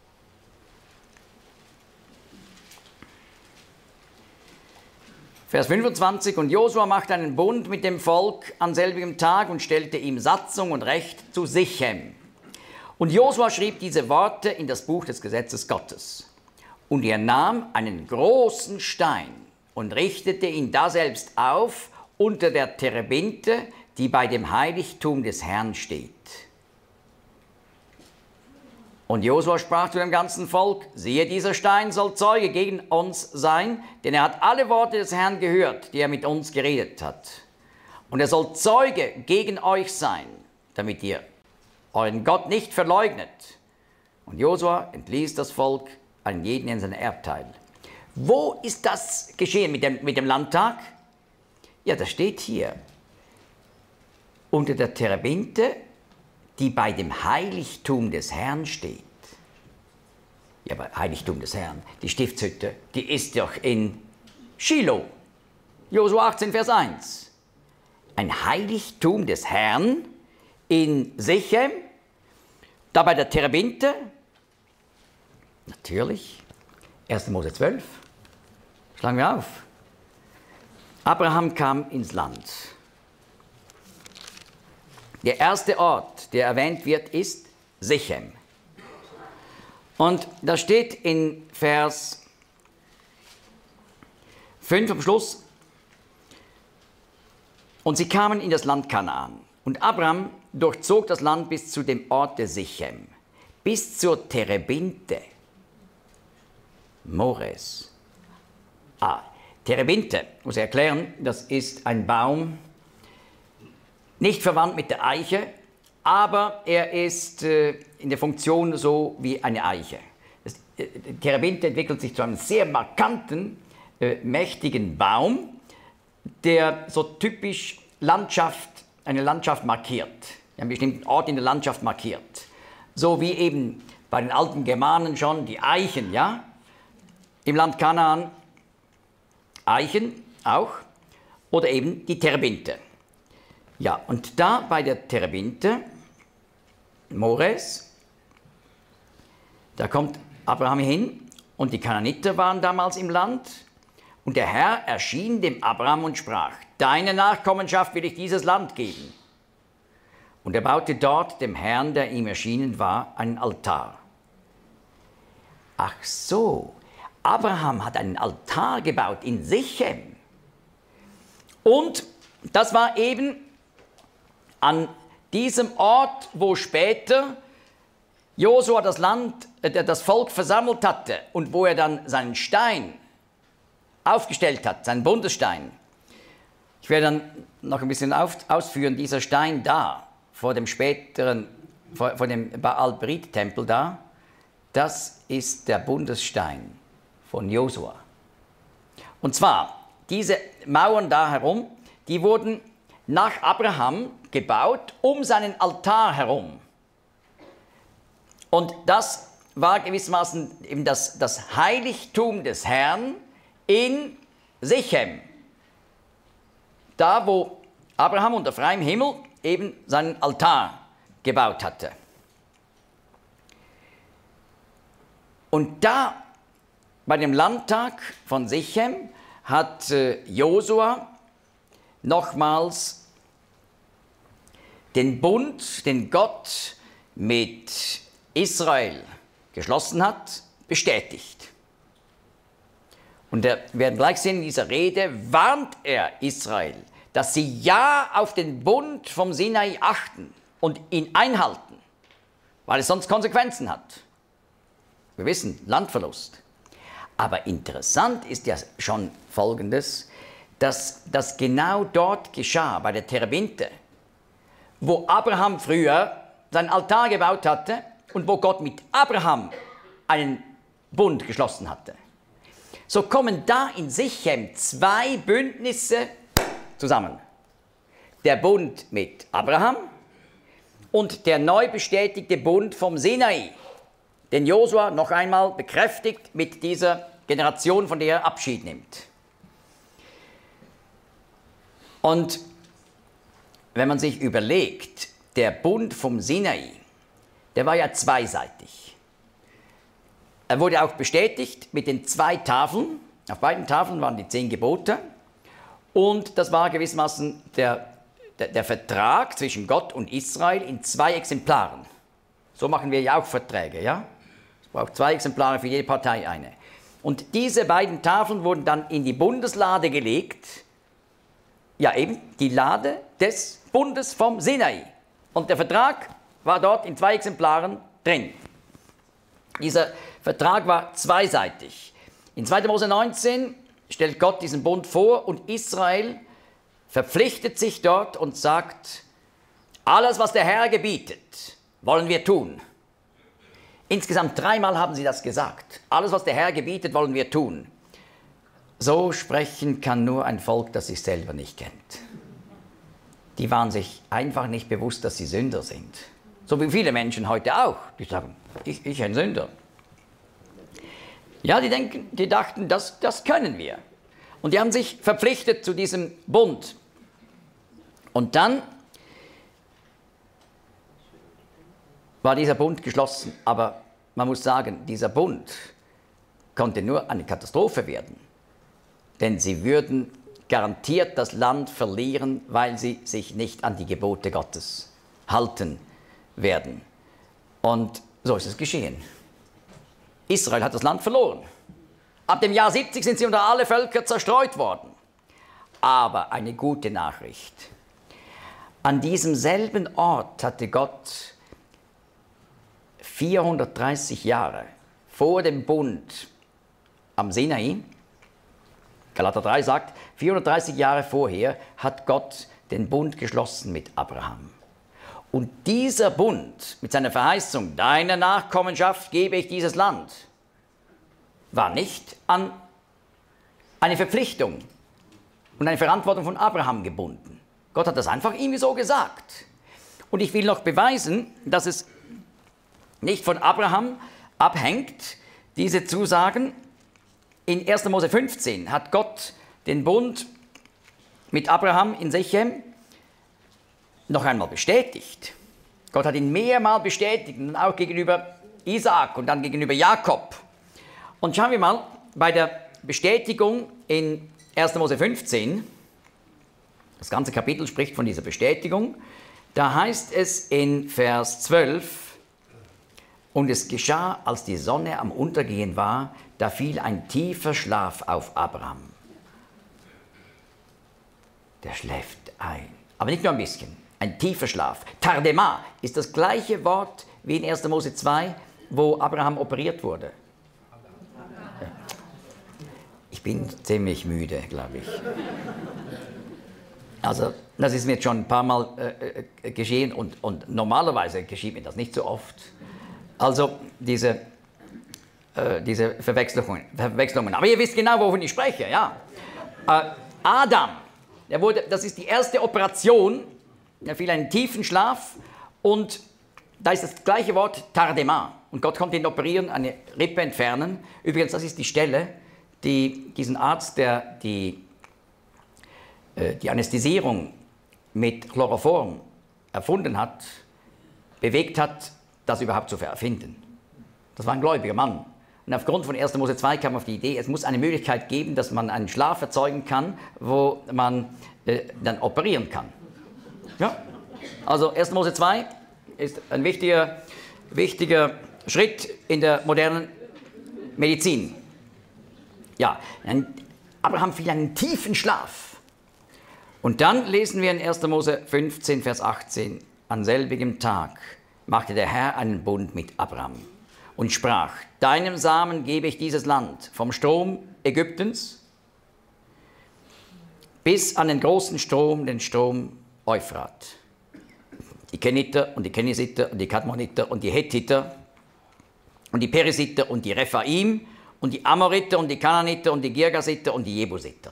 Vers 25, und Josua machte einen Bund mit dem Volk an selbigem Tag und stellte ihm Satzung und Recht zu Sichem. Und Josua schrieb diese Worte in das Buch des Gesetzes Gottes. Und er nahm einen großen Stein und richtete ihn daselbst auf unter der Terebinte, die bei dem Heiligtum des Herrn steht. Und Josua sprach zu dem ganzen Volk, siehe, dieser Stein soll Zeuge gegen uns sein, denn er hat alle Worte des Herrn gehört, die er mit uns geredet hat. Und er soll Zeuge gegen euch sein, damit ihr euren Gott nicht verleugnet. Und Josua entließ das Volk an jeden in sein Erbteil. Wo ist das geschehen mit dem Landtag? Ja, das steht hier. Unter der Terebinte, die bei dem Heiligtum des Herrn steht. Ja, aber Heiligtum des Herrn, die Stiftshütte, die ist doch in Shiloh. Josua 18, Vers 1. Ein Heiligtum des Herrn in Sichem, da bei der Terebinte. Natürlich, 1. Mose 12. Schlagen wir auf. Abraham kam ins Land. Der erste Ort, der erwähnt wird, ist Sichem. Und da steht in Vers 5 am Schluss, und sie kamen in das Land Kanaan. Und Abraham durchzog das Land bis zu dem Orte Sichem, bis zur Terebinte. Mores. Terebinte, muss ich erklären, das ist ein Baum, nicht verwandt mit der Eiche, aber er ist in der Funktion so wie eine Eiche. Terebinte entwickelt sich zu einem sehr markanten, mächtigen Baum, der so typisch eine Landschaft markiert, einen bestimmten Ort in der Landschaft markiert. So wie eben bei den alten Germanen schon die Eichen, ja? Im Land Kanaan Eichen auch, oder eben die Terebinte. Ja, und da bei der Terebinte, Mores, da kommt Abraham hin und die Kanaaniter waren damals im Land und der Herr erschien dem Abraham und sprach, deine Nachkommenschaft will ich dieses Land geben. Und er baute dort dem Herrn, der ihm erschienen war, einen Altar. Ach so, Abraham hat einen Altar gebaut in Sichem. Und das war eben an diesem Ort, wo später Josua das Volk versammelt hatte und wo er dann seinen Stein aufgestellt hat, seinen Bundesstein. Ich werde dann noch ein bisschen ausführen, dieser Stein da, vor dem Baal-Berit-Tempel da, das ist der Bundesstein von Josua. Und zwar, diese Mauern da herum, die wurden nach Abraham gebaut, um seinen Altar herum. Und das war gewissermaßen eben das Heiligtum des Herrn in Sichem. Da, wo Abraham unter freiem Himmel eben seinen Altar gebaut hatte. Und da, bei dem Landtag von Sichem, hat Josua nochmals den Bund, den Gott mit Israel geschlossen hat, bestätigt. Und wir werden gleich sehen, in dieser Rede warnt er Israel, dass sie ja auf den Bund vom Sinai achten und ihn einhalten, weil es sonst Konsequenzen hat. Wir wissen, Landverlust. Aber interessant ist ja schon Folgendes, dass das genau dort geschah, bei der Terebinte, wo Abraham früher seinen Altar gebaut hatte und wo Gott mit Abraham einen Bund geschlossen hatte. so kommen da in Sichem zwei Bündnisse zusammen. Der Bund mit Abraham und der neu bestätigte Bund vom Sinai, den Josua noch einmal bekräftigt mit dieser Generation, von der er Abschied nimmt. Und wenn man sich überlegt, der Bund vom Sinai, der war ja zweiseitig. Er wurde auch bestätigt mit den 2 Tafeln. Auf beiden Tafeln waren die 10 Gebote. Und das war gewissermaßen der Vertrag zwischen Gott und Israel in 2 Exemplaren. So machen wir ja auch Verträge, ja? Es braucht 2 Exemplare für jede Partei eine. Und diese beiden Tafeln wurden dann in die Bundeslade gelegt. Ja, eben die Lade des Bundes vom Sinai. Und der Vertrag war dort in 2 Exemplaren drin. Dieser Vertrag war zweiseitig. In 2. Mose 19 stellt Gott diesen Bund vor und Israel verpflichtet sich dort und sagt, alles, was der Herr gebietet, wollen wir tun. Insgesamt 3-mal haben sie das gesagt. Alles, was der Herr gebietet, wollen wir tun. So sprechen kann nur ein Volk, das sich selber nicht kennt. Die waren sich einfach nicht bewusst, dass sie Sünder sind. So wie viele Menschen heute auch. Die sagen, ich ein Sünder. Ja, die dachten, das können wir. Und die haben sich verpflichtet zu diesem Bund. Und dann war dieser Bund geschlossen. Aber man muss sagen, dieser Bund konnte nur eine Katastrophe werden. Denn sie würden garantiert das Land verlieren, weil sie sich nicht an die Gebote Gottes halten werden. Und so ist es geschehen. Israel hat das Land verloren. Ab dem Jahr 70 sind sie unter alle Völker zerstreut worden. Aber eine gute Nachricht. An diesem selben Ort hatte Gott 430 Jahre vor dem Bund am Sinai, Galater 3 sagt, 430 Jahre vorher hat Gott den Bund geschlossen mit Abraham. Und dieser Bund mit seiner Verheißung, deiner Nachkommenschaft gebe ich dieses Land, war nicht an eine Verpflichtung und eine Verantwortung von Abraham gebunden. Gott hat das einfach irgendwie so gesagt. Und ich will noch beweisen, dass es nicht von Abraham abhängt, diese Zusagen. In 1. Mose 15 hat Gott den Bund mit Abraham in Sichem noch einmal bestätigt. Gott hat ihn mehrmals bestätigt, und auch gegenüber Isaak und dann gegenüber Jakob. Und schauen wir mal bei der Bestätigung in 1. Mose 15, das ganze Kapitel spricht von dieser Bestätigung, da heißt es in Vers 12, und es geschah, als die Sonne am Untergehen war, da fiel ein tiefer Schlaf auf Abraham. Der schläft ein. Aber nicht nur ein bisschen, ein tiefer Schlaf. Tardema ist das gleiche Wort wie in 1. Mose 2, wo Abraham operiert wurde. Ja. Ich bin ziemlich müde, glaube ich. Also, das ist mir jetzt schon ein paar Mal geschehen und normalerweise geschieht mir das nicht so oft. Also, diese Verwechslungen. Aber ihr wisst genau, wovon ich spreche, ja. Adam, das ist die erste Operation, er fiel in einen tiefen Schlaf und da ist das gleiche Wort Tardema. Und Gott konnte ihn operieren, eine Rippe entfernen. Übrigens, das ist die Stelle, die diesen Arzt, der die Anästhesierung mit Chloroform erfunden hat, bewegt hat, das überhaupt zu erfinden. Das war ein gläubiger Mann. Und aufgrund von 1. Mose 2 kam man auf die Idee, es muss eine Möglichkeit geben, dass man einen Schlaf erzeugen kann, wo man dann operieren kann. Ja? Also 1. Mose 2 ist ein wichtiger Schritt in der modernen Medizin. Ja, Abraham fiel in einen tiefen Schlaf. Und dann lesen wir in 1. Mose 15, Vers 18, an selbigem Tag machte der Herr einen Bund mit Abraham und sprach, deinem Samen gebe ich dieses Land, vom Strom Ägyptens bis an den großen Strom, den Strom Euphrat. Die Keniter und die Kenisiter und die Kadmoniter und die Hethiter und die Perisiter und die Rephaim und die Amoriter und die Kanaaniter und die Girgasiter und die Jebusiter.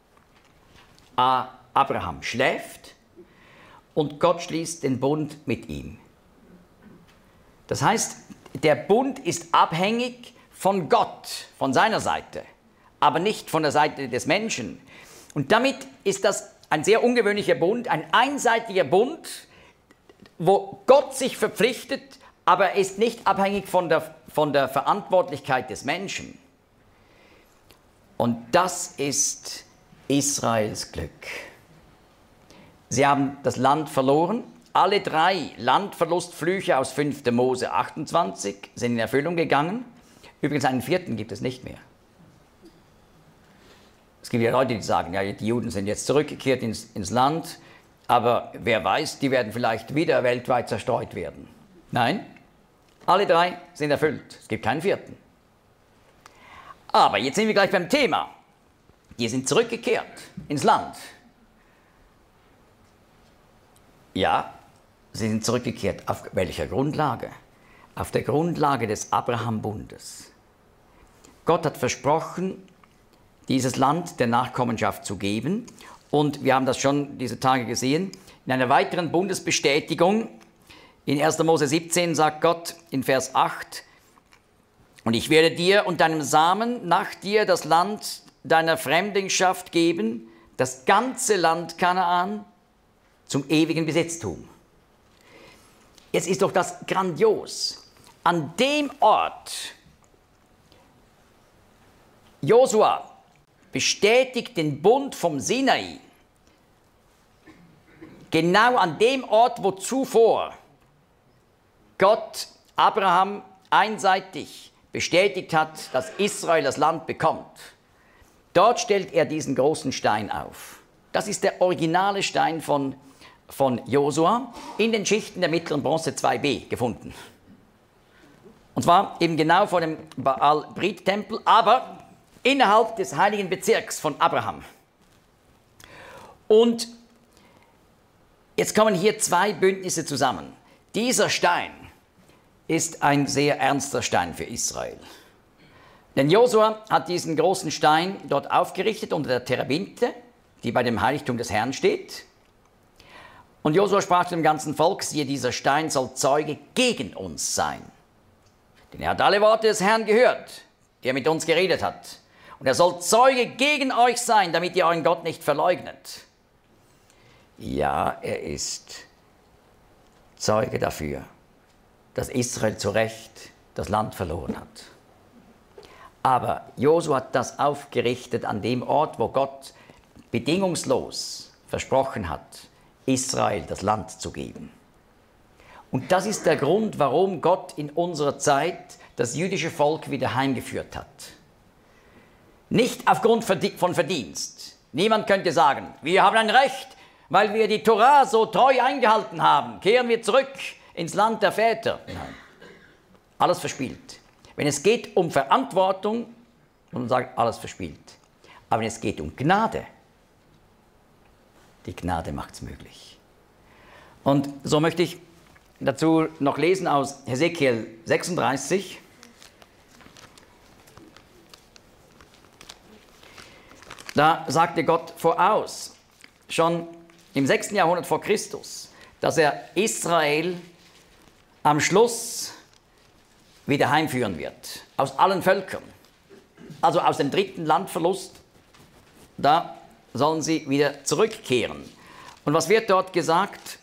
Abraham schläft und Gott schließt den Bund mit ihm. Das heißt, der Bund ist abhängig von Gott, von seiner Seite, aber nicht von der Seite des Menschen. Und damit ist das ein sehr ungewöhnlicher Bund, ein einseitiger Bund, wo Gott sich verpflichtet, aber er ist nicht abhängig von der Verantwortlichkeit des Menschen. Und das ist Israels Glück. Sie haben das Land verloren. Alle 3 Landverlustflüche aus 5. Mose 28 sind in Erfüllung gegangen. Übrigens einen 4. gibt es nicht mehr. Es gibt ja Leute, die sagen, ja, die Juden sind jetzt zurückgekehrt ins Land, aber wer weiß, die werden vielleicht wieder weltweit zerstreut werden. Nein, alle 3 sind erfüllt. Es gibt keinen 4. Aber jetzt sind wir gleich beim Thema. Die sind zurückgekehrt ins Land. Ja, sie sind zurückgekehrt. Auf welcher Grundlage? Auf der Grundlage des Abraham-Bundes. Gott hat versprochen, dieses Land der Nachkommenschaft zu geben. Und wir haben das schon diese Tage gesehen. In einer weiteren Bundesbestätigung, in 1. Mose 17 sagt Gott in Vers 8, und ich werde dir und deinem Samen nach dir das Land deiner Fremdlingschaft geben, das ganze Land Kanaan, zum ewigen Besitztum. Jetzt ist doch das grandios. An dem Ort, Josua bestätigt den Bund vom Sinai, genau an dem Ort, wo zuvor Gott Abraham einseitig bestätigt hat, dass Israel das Land bekommt. Dort stellt er diesen großen Stein auf. Das ist der originale Stein von Josua, in den Schichten der mittleren Bronze 2b gefunden. Und zwar eben genau vor dem Baal-Brit-Tempel, aber innerhalb des heiligen Bezirks von Abraham. Und jetzt kommen hier 2 Bündnisse zusammen. Dieser Stein ist ein sehr ernster Stein für Israel. Denn Josua hat diesen großen Stein dort aufgerichtet unter der Terebinte, die bei dem Heiligtum des Herrn steht. Und Josua sprach zu dem ganzen Volk, siehe, dieser Stein soll Zeuge gegen uns sein. Denn er hat alle Worte des Herrn gehört, die er mit uns geredet hat. Und er soll Zeuge gegen euch sein, damit ihr euren Gott nicht verleugnet. Ja, er ist Zeuge dafür, dass Israel zu Recht das Land verloren hat. Aber Josua hat das aufgerichtet an dem Ort, wo Gott bedingungslos versprochen hat, Israel das Land zu geben. Und das ist der Grund, warum Gott in unserer Zeit das jüdische Volk wieder heimgeführt hat. Nicht aufgrund von Verdienst. Niemand könnte sagen, wir haben ein Recht, weil wir die Torah so treu eingehalten haben. Kehren wir zurück ins Land der Väter. Nein, alles verspielt. Wenn es geht um Verantwortung, muss man sagen, alles verspielt. Aber wenn es geht um Gnade, die Gnade macht es möglich. Und so möchte ich dazu noch lesen aus Hesekiel 36. Da sagte Gott voraus, schon im 6. Jahrhundert vor Christus, dass er Israel am Schluss wieder heimführen wird, aus allen Völkern. Also aus dem 3. Landverlust, da sollen sie wieder zurückkehren. Und was wird dort gesagt?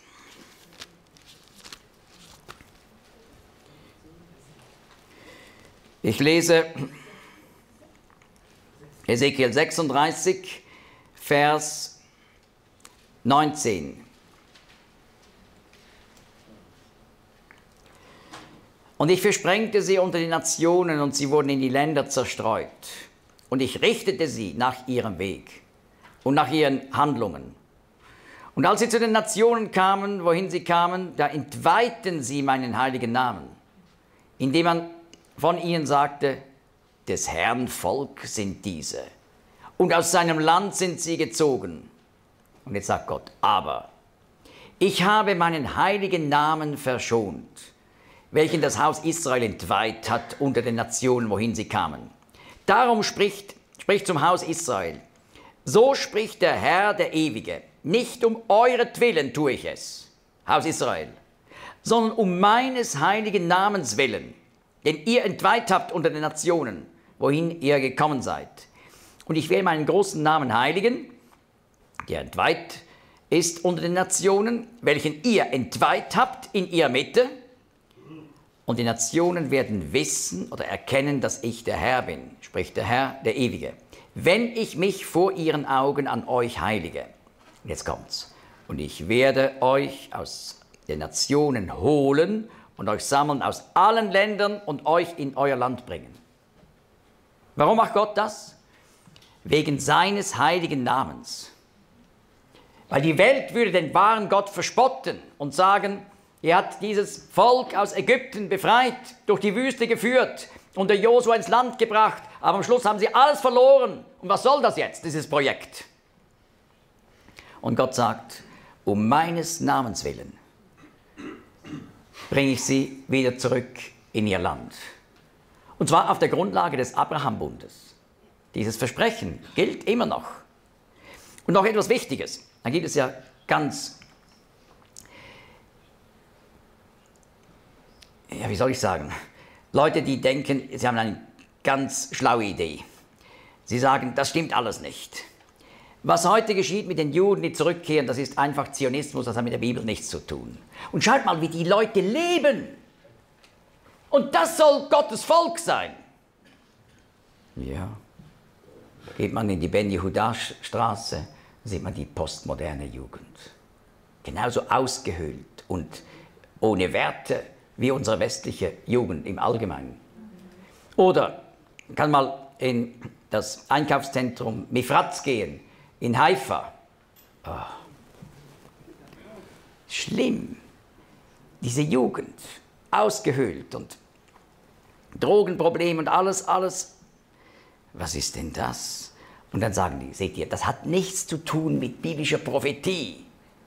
Ich lese Hesekiel 36, Vers 19. Und ich versprengte sie unter die Nationen und sie wurden in die Länder zerstreut. Und ich richtete sie nach ihrem Weg und nach ihren Handlungen. Und als sie zu den Nationen kamen, wohin sie kamen, da entweihten sie meinen heiligen Namen, indem man von ihnen sagte, des Herrn Volk sind diese, und aus seinem Land sind sie gezogen. Und jetzt sagt Gott, aber ich habe meinen heiligen Namen verschont, welchen das Haus Israel entweiht hat unter den Nationen, wohin sie kamen. Darum spricht zum Haus Israel: So spricht der Herr, der Ewige, nicht um euretwillen tue ich es, Haus Israel, sondern um meines heiligen Namens willen, den ihr entweiht habt unter den Nationen, wohin ihr gekommen seid. Und ich werde meinen großen Namen heiligen, der entweiht ist unter den Nationen, welchen ihr entweiht habt in ihrer Mitte. Und die Nationen werden wissen oder erkennen, dass ich der Herr bin, spricht der Herr, der Ewige, wenn ich mich vor ihren Augen an euch heilige. Und jetzt kommt's. Und ich werde euch aus den Nationen holen und euch sammeln aus allen Ländern und euch in euer Land bringen. Warum macht Gott das? Wegen seines heiligen Namens. Weil die Welt würde den wahren Gott verspotten und sagen, er hat dieses Volk aus Ägypten befreit, durch die Wüste geführt und der Josua ins Land gebracht, aber am Schluss haben sie alles verloren. Und was soll das jetzt, dieses Projekt? Und Gott sagt, um meines Namens willen bringe ich sie wieder zurück in ihr Land. Und zwar auf der Grundlage des Abraham-Bundes. Dieses Versprechen gilt immer noch. Und noch etwas Wichtiges. Da gibt es ja wie soll ich sagen, Leute, die denken, sie haben eine ganz schlaue Idee. Sie sagen, das stimmt alles nicht. Was heute geschieht mit den Juden, die zurückkehren, das ist einfach Zionismus, das hat mit der Bibel nichts zu tun. Und schaut mal, wie die Leute leben. Und das soll Gottes Volk sein. Ja. Geht man in die Ben-Yehuda-Straße, sieht man die postmoderne Jugend. Genauso ausgehöhlt und ohne Werte wie unsere westliche Jugend im Allgemeinen. Oder man kann mal in das Einkaufszentrum Mifratz gehen, in Haifa. Oh. Schlimm. Diese Jugend, ausgehöhlt und Drogenprobleme und alles. Was ist denn das? Und dann sagen die, seht ihr, das hat nichts zu tun mit biblischer Prophetie.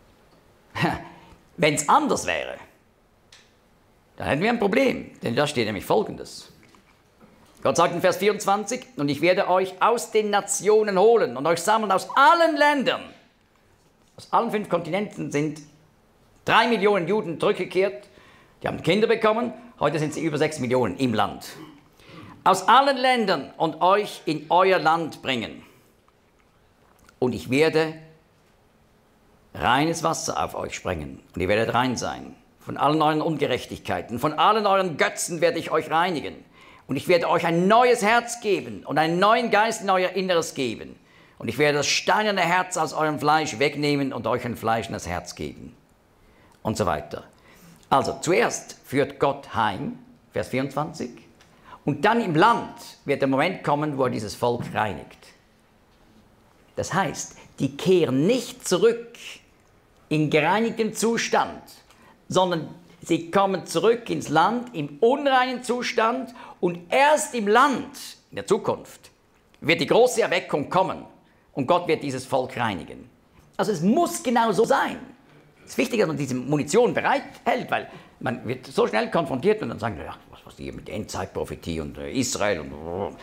Wenn es anders wäre, dann hätten wir ein Problem, denn da steht nämlich Folgendes. Gott sagt in Vers 24, und ich werde euch aus den Nationen holen und euch sammeln aus allen Ländern. Aus allen 5 Kontinenten sind 3 Millionen Juden zurückgekehrt, die haben Kinder bekommen, heute sind sie über 6 Millionen im Land. Aus allen Ländern und euch in euer Land bringen. Und ich werde reines Wasser auf euch sprengen und ihr werdet rein sein. Von allen euren Ungerechtigkeiten, von allen euren Götzen werde ich euch reinigen. Und ich werde euch ein neues Herz geben und einen neuen Geist in euer Inneres geben. Und ich werde das steinerne Herz aus eurem Fleisch wegnehmen und euch ein fleischendes Herz geben. Und so weiter. Also zuerst führt Gott heim, Vers 24. Und dann im Land wird der Moment kommen, wo er dieses Volk reinigt. Das heißt, die kehren nicht zurück in gereinigtem Zustand, sondern sie kommen zurück ins Land im unreinen Zustand und erst im Land, in der Zukunft, wird die große Erweckung kommen und Gott wird dieses Volk reinigen. Also es muss genau so sein. Es ist wichtig, dass man diese Munition bereithält, weil man wird so schnell konfrontiert und dann sagen, ja, was hier mit Endzeitprophetie und Israel und...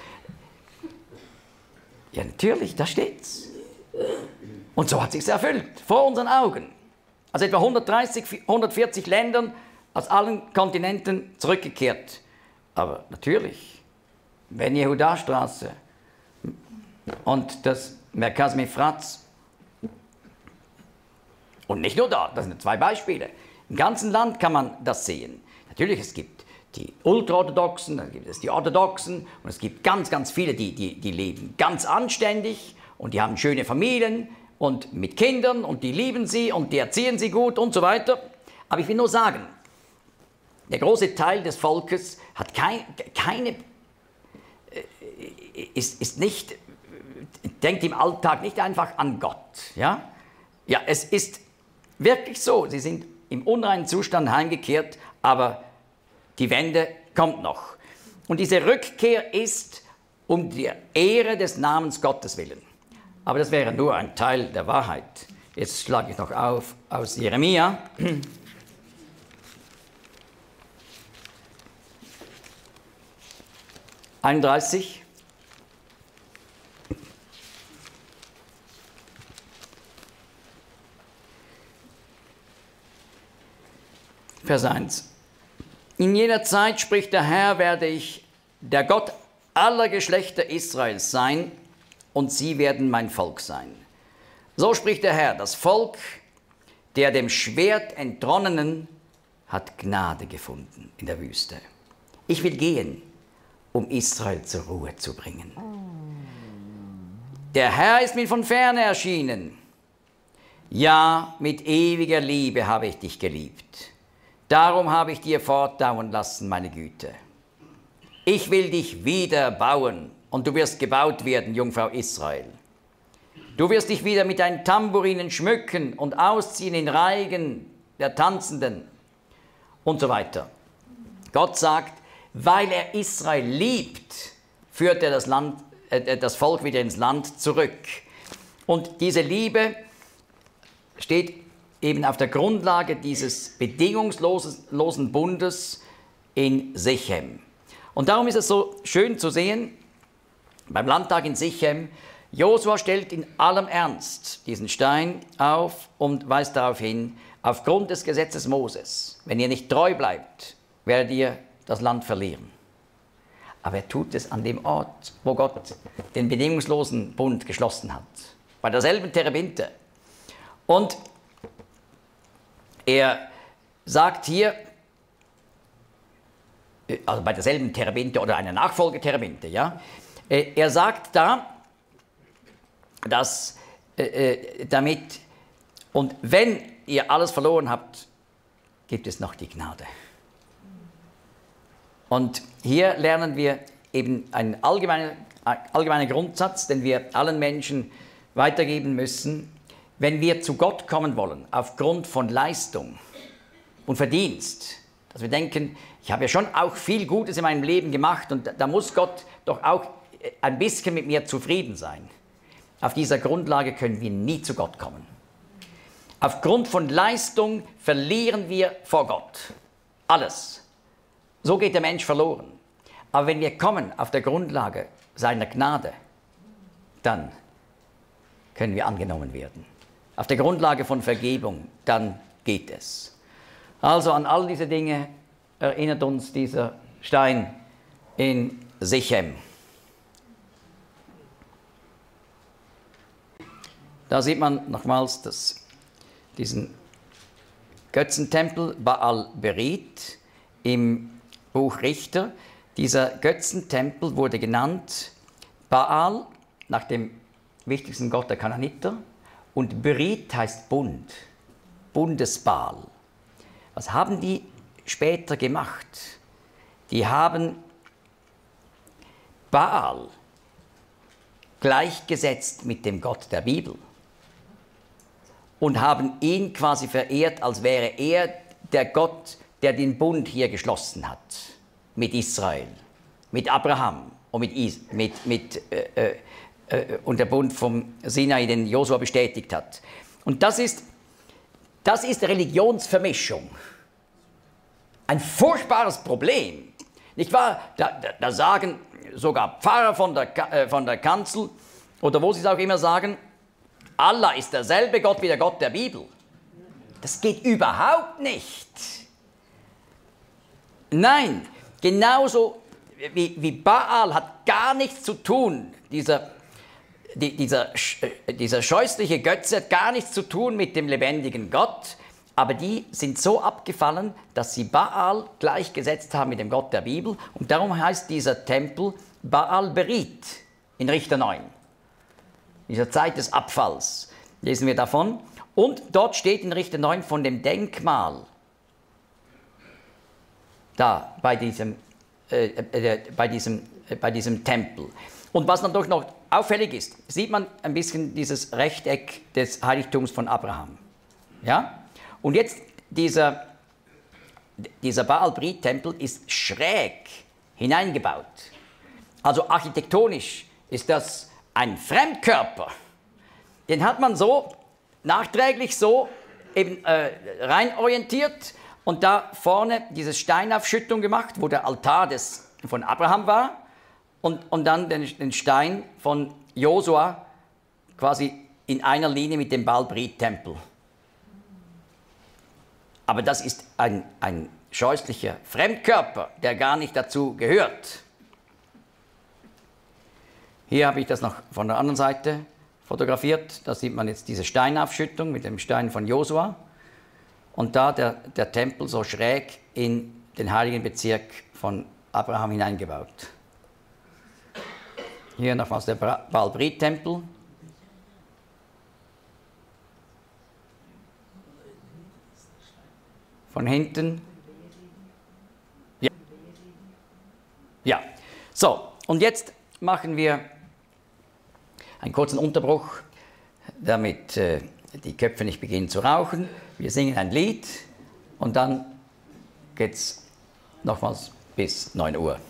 Ja, natürlich, da steht's. Und so hat sich's erfüllt, vor unseren Augen. Also etwa 140 Ländern aus allen Kontinenten zurückgekehrt. Aber natürlich, Ben-Yehuda-Straße und das Merkaz Mifratz. Und nicht nur da, das sind 2 Beispiele. Im ganzen Land kann man das sehen. Natürlich, es gibt die Ultraorthodoxen, dann gibt es die Orthodoxen und es gibt ganz, ganz viele, die leben ganz anständig und die haben schöne Familien und mit Kindern und die lieben sie und die erziehen sie gut und so weiter. Aber ich will nur sagen, der große Teil des Volkes hat denkt im Alltag nicht einfach an Gott. Ja, es ist wirklich so, sie sind im unreinen Zustand heimgekehrt, aber die Wende kommt noch. Und diese Rückkehr ist um die Ehre des Namens Gottes willen. Aber das wäre nur ein Teil der Wahrheit. Jetzt schlage ich noch auf aus Jeremia. Vers 1. In jener Zeit, spricht der Herr, werde ich der Gott aller Geschlechter Israels sein, und sie werden mein Volk sein. So spricht der Herr, das Volk, der dem Schwert Entronnenen, hat Gnade gefunden in der Wüste. Ich will gehen, um Israel zur Ruhe zu bringen. Der Herr ist mir von ferne erschienen. Ja, mit ewiger Liebe habe ich dich geliebt. Darum habe ich dir fortdauern lassen, meine Güte. Ich will dich wieder bauen, und du wirst gebaut werden, Jungfrau Israel. Du wirst dich wieder mit deinen Tambourinen schmücken und ausziehen in Reigen der Tanzenden und so weiter. Gott sagt, weil er Israel liebt, führt er das Volk wieder ins Land zurück. Und diese Liebe steht eben auf der Grundlage dieses bedingungslosen Bundes in Sichem. Und darum ist es so schön zu sehen, beim Landtag in Sichem, Josua stellt in allem Ernst diesen Stein auf und weist darauf hin, aufgrund des Gesetzes Moses, wenn ihr nicht treu bleibt, werdet ihr das Land verlieren. Aber er tut es an dem Ort, wo Gott den bedingungslosen Bund geschlossen hat, bei derselben Terebinte. Und er sagt hier, also bei derselben Terebinte oder einer Nachfolgeterebinte, ja, er sagt da, dass damit, und wenn ihr alles verloren habt, gibt es noch die Gnade. Und hier lernen wir eben einen allgemeinen Grundsatz, den wir allen Menschen weitergeben müssen. Wenn wir zu Gott kommen wollen, aufgrund von Leistung und Verdienst, dass wir denken, ich habe ja schon auch viel Gutes in meinem Leben gemacht und da muss Gott doch auch ein bisschen mit mir zufrieden sein. Auf dieser Grundlage können wir nie zu Gott kommen. Aufgrund von Leistung verlieren wir vor Gott alles. So geht der Mensch verloren. Aber wenn wir kommen auf der Grundlage seiner Gnade, dann können wir angenommen werden. Auf der Grundlage von Vergebung, dann geht es. Also an all diese Dinge erinnert uns dieser Stein in Sichem. Da sieht man nochmals diesen Götzentempel Baal Berit im Buch Richter. Dieser Götzentempel wurde genannt Baal, nach dem wichtigsten Gott der Kanaaniter, und Berit heißt Bund, Bundesbaal. Was haben die später gemacht? Die haben Baal gleichgesetzt mit dem Gott der Bibel und haben ihn quasi verehrt, als wäre er der Gott, der den Bund hier geschlossen hat mit Israel, mit Abraham und und der Bund vom Sinai, den Josua bestätigt hat. Und das ist Religionsvermischung. Ein furchtbares Problem. Nicht wahr? Da sagen sogar Pfarrer von der Kanzel, oder wo sie es auch immer sagen, Allah ist derselbe Gott wie der Gott der Bibel. Das geht überhaupt nicht. Nein, genauso wie Baal hat gar nichts zu tun, dieser scheußliche Götze hat gar nichts zu tun mit dem lebendigen Gott, aber die sind so abgefallen, dass sie Baal gleichgesetzt haben mit dem Gott der Bibel, und darum heißt dieser Tempel Baal Berit in Richter 9. In dieser Zeit des Abfalls lesen wir davon, und dort steht in Richter 9 von dem Denkmal, da bei diesem Tempel. Und was natürlich noch auffällig ist, sieht man ein bisschen dieses Rechteck des Heiligtums von Abraham. Ja? Und jetzt dieser Baal-Berit-Tempel ist schräg hineingebaut. Also architektonisch ist das ein Fremdkörper. Den hat man so nachträglich so eben rein orientiert und da vorne diese Steinaufschüttung gemacht, wo der Altar von Abraham war, und dann den Stein von Josua quasi in einer Linie mit dem Baal-Berit-Tempel. Aber das ist ein scheußlicher Fremdkörper, der gar nicht dazu gehört. Hier habe ich das noch von der anderen Seite fotografiert. Da sieht man jetzt diese Steinaufschüttung mit dem Stein von Josua. Und da der Tempel so schräg in den heiligen Bezirk von Abraham hineingebaut. Hier nochmals der Baal-Brit-Tempel. Von hinten. Ja. Ja. So, und jetzt machen wir einen kurzen Unterbruch, damit die Köpfe nicht beginnen zu rauchen. Wir singen ein Lied und dann geht es nochmals bis 9 Uhr.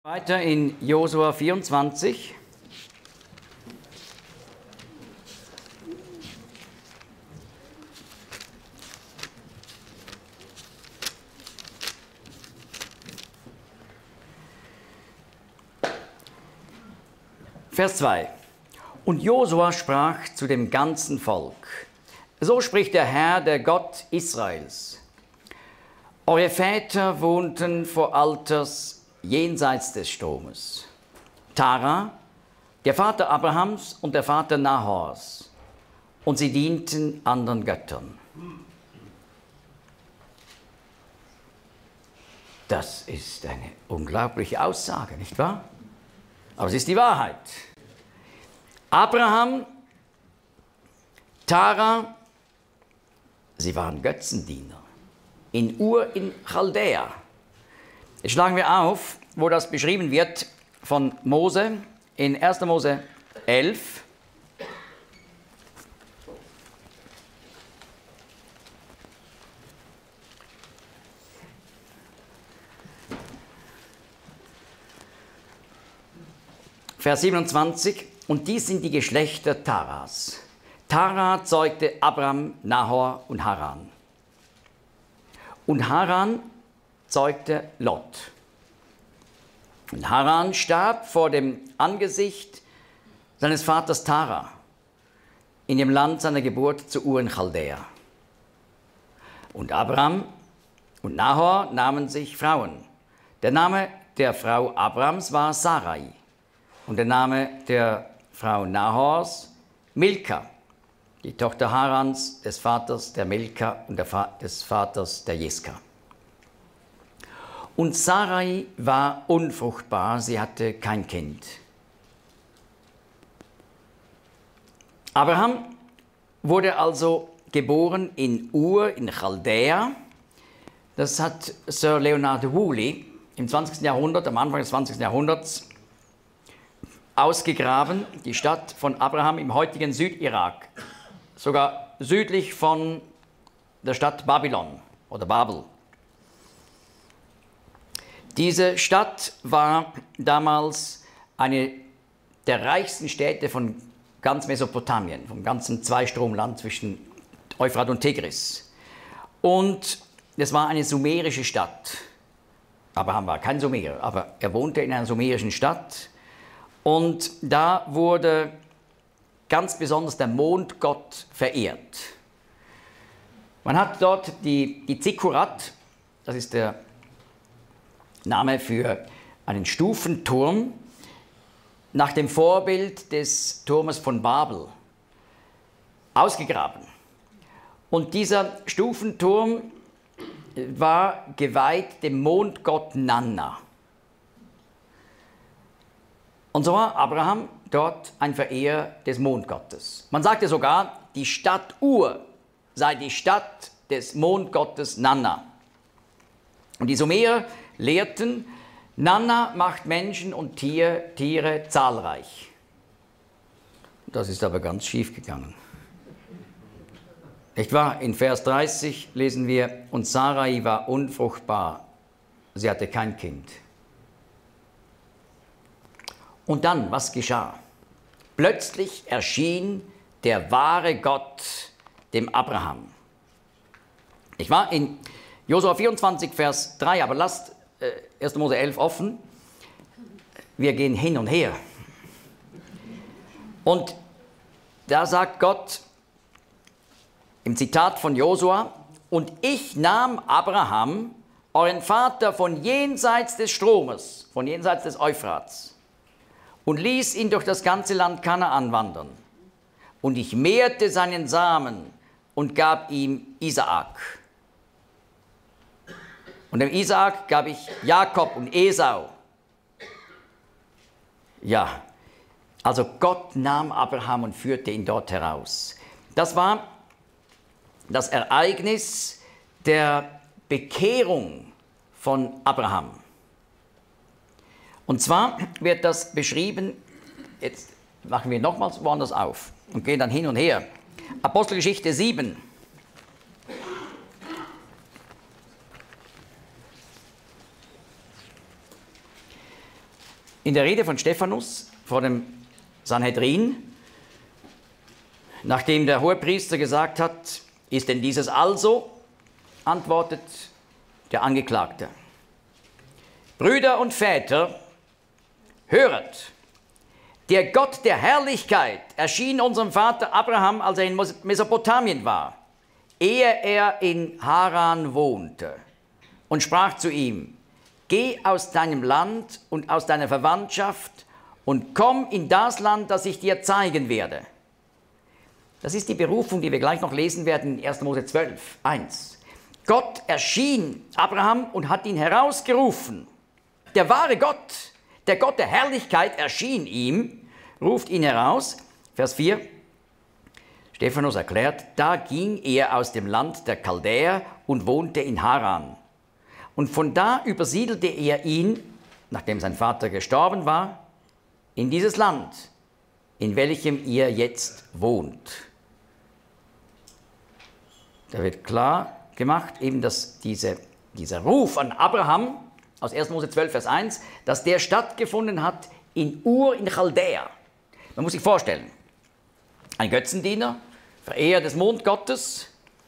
Weiter in Josua 24. Vers 2. Und Josua sprach zu dem ganzen Volk: So spricht der Herr, der Gott Israels. Eure Väter wohnten vor Alters jenseits des Stromes. Tara, der Vater Abrahams und der Vater Nahors, und sie dienten anderen Göttern. Das ist eine unglaubliche Aussage, nicht wahr? Aber es ist die Wahrheit. Abraham, Tara, sie waren Götzendiener in Ur in Chaldea. Jetzt schlagen wir auf, wo das beschrieben wird von Mose, in 1. Mose 11. Vers 27, und dies sind die Geschlechter Taras. Tara zeugte Abram, Nahor und Haran. Und Haran zeugte Lot. Und Haran starb vor dem Angesicht seines Vaters Tara in dem Land seiner Geburt zu Ur in Chaldea. Und Abram und Nahor nahmen sich Frauen. Der Name der Frau Abrams war Sarai. Und der Name der Frau Nahors, Milka, die Tochter Harans, des Vaters der Milka und des Vaters der Jeska. Und Sarai war unfruchtbar, sie hatte kein Kind. Abraham wurde also geboren in Ur in Chaldea. Das hat Sir Leonard Woolley im 20. Jahrhundert, am Anfang des 20. Jahrhunderts, ausgegraben, die Stadt von Abraham im heutigen Südirak, sogar südlich von der Stadt Babylon oder Babel. Diese Stadt war damals eine der reichsten Städte von ganz Mesopotamien, vom ganzen Zweistromland zwischen Euphrat und Tigris. Und es war eine sumerische Stadt. Abraham war kein Sumerer, aber er wohnte in einer sumerischen Stadt. Und da wurde ganz besonders der Mondgott verehrt. Man hat dort die Zikkurat, das ist der Name für einen Stufenturm, nach dem Vorbild des Turmes von Babel ausgegraben. Und dieser Stufenturm war geweiht dem Mondgott Nanna. Und so war Abraham dort ein Verehrer des Mondgottes. Man sagte sogar, die Stadt Ur sei die Stadt des Mondgottes Nanna. Und die Sumerer lehrten, Nanna macht Menschen und Tiere zahlreich. Das ist aber ganz schief gegangen. Nicht wahr? In Vers 30 lesen wir, und Sarai war unfruchtbar, sie hatte kein Kind. Und dann, was geschah? Plötzlich erschien der wahre Gott dem Abraham. Ich war in Josua 24, Vers 3, aber lasst 1. Mose 11 offen. Wir gehen hin und her. Und da sagt Gott im Zitat von Josua, und ich nahm Abraham, euren Vater, von jenseits des Stromes, von jenseits des Euphrats, und ließ ihn durch das ganze Land Kanaan wandern. Und ich mehrte seinen Samen und gab ihm Isaak. Und dem Isaak gab ich Jakob und Esau. Ja, also Gott nahm Abraham und führte ihn dort heraus. Das war das Ereignis der Bekehrung von Abraham. Und zwar wird das beschrieben, jetzt machen wir nochmals woanders auf und gehen dann hin und her. Apostelgeschichte 7. in der Rede von Stephanus vor dem Sanhedrin, nachdem der Hohepriester gesagt hat, ist denn dieses also, antwortet der Angeklagte: Brüder und Väter, höret, der Gott der Herrlichkeit erschien unserem Vater Abraham, als er in Mesopotamien war, ehe er in Haran wohnte, und sprach zu ihm: Geh aus deinem Land und aus deiner Verwandtschaft und komm in das Land, das ich dir zeigen werde. Das ist die Berufung, die wir gleich noch lesen werden in 1. Mose 12, 1. Gott erschien Abraham und hat ihn herausgerufen. Der wahre Gott, der Gott der Herrlichkeit, erschien ihm, ruft ihn heraus. Vers 4. Stephanus erklärt, da ging er aus dem Land der Chaldäer und wohnte in Haran. Und von da übersiedelte er ihn, nachdem sein Vater gestorben war, in dieses Land, in welchem ihr jetzt wohnt. Da wird klar gemacht, eben, dass dieser Ruf an Abraham aus 1. Mose 12, Vers 1, dass der stattgefunden hat in Ur in Chaldäa. Man muss sich vorstellen, ein Götzendiener, Verehrer des Mondgottes,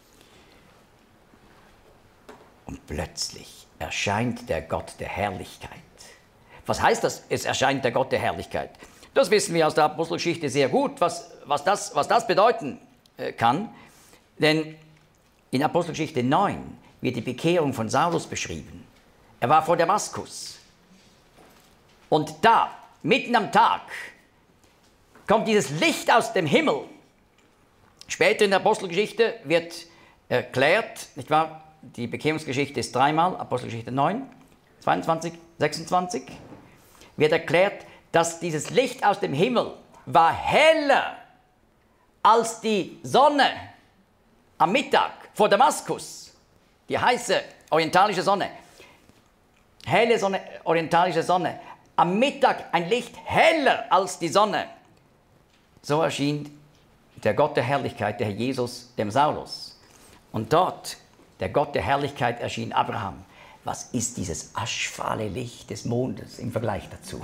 und plötzlich erscheint der Gott der Herrlichkeit. Was heißt das, es erscheint der Gott der Herrlichkeit? Das wissen wir aus der Apostelgeschichte sehr gut, was das bedeuten kann. Denn in Apostelgeschichte 9 wird die Bekehrung von Saulus beschrieben. Er war vor Damaskus. Und da, mitten am Tag, kommt dieses Licht aus dem Himmel. Später in der Apostelgeschichte wird erklärt, nicht wahr? Die Bekehrungsgeschichte ist dreimal, Apostelgeschichte 9, 22, 26, wird erklärt, dass dieses Licht aus dem Himmel war heller als die Sonne am Mittag vor Damaskus, die heiße orientalische Sonne, helle Sonne, orientalische Sonne, am Mittag ein Licht heller als die Sonne. So erschien der Gott der Herrlichkeit, der Herr Jesus, dem Saulus. Und dort, der Gott der Herrlichkeit, erschien Abraham. Was ist dieses aschfahle Licht des Mondes im Vergleich dazu?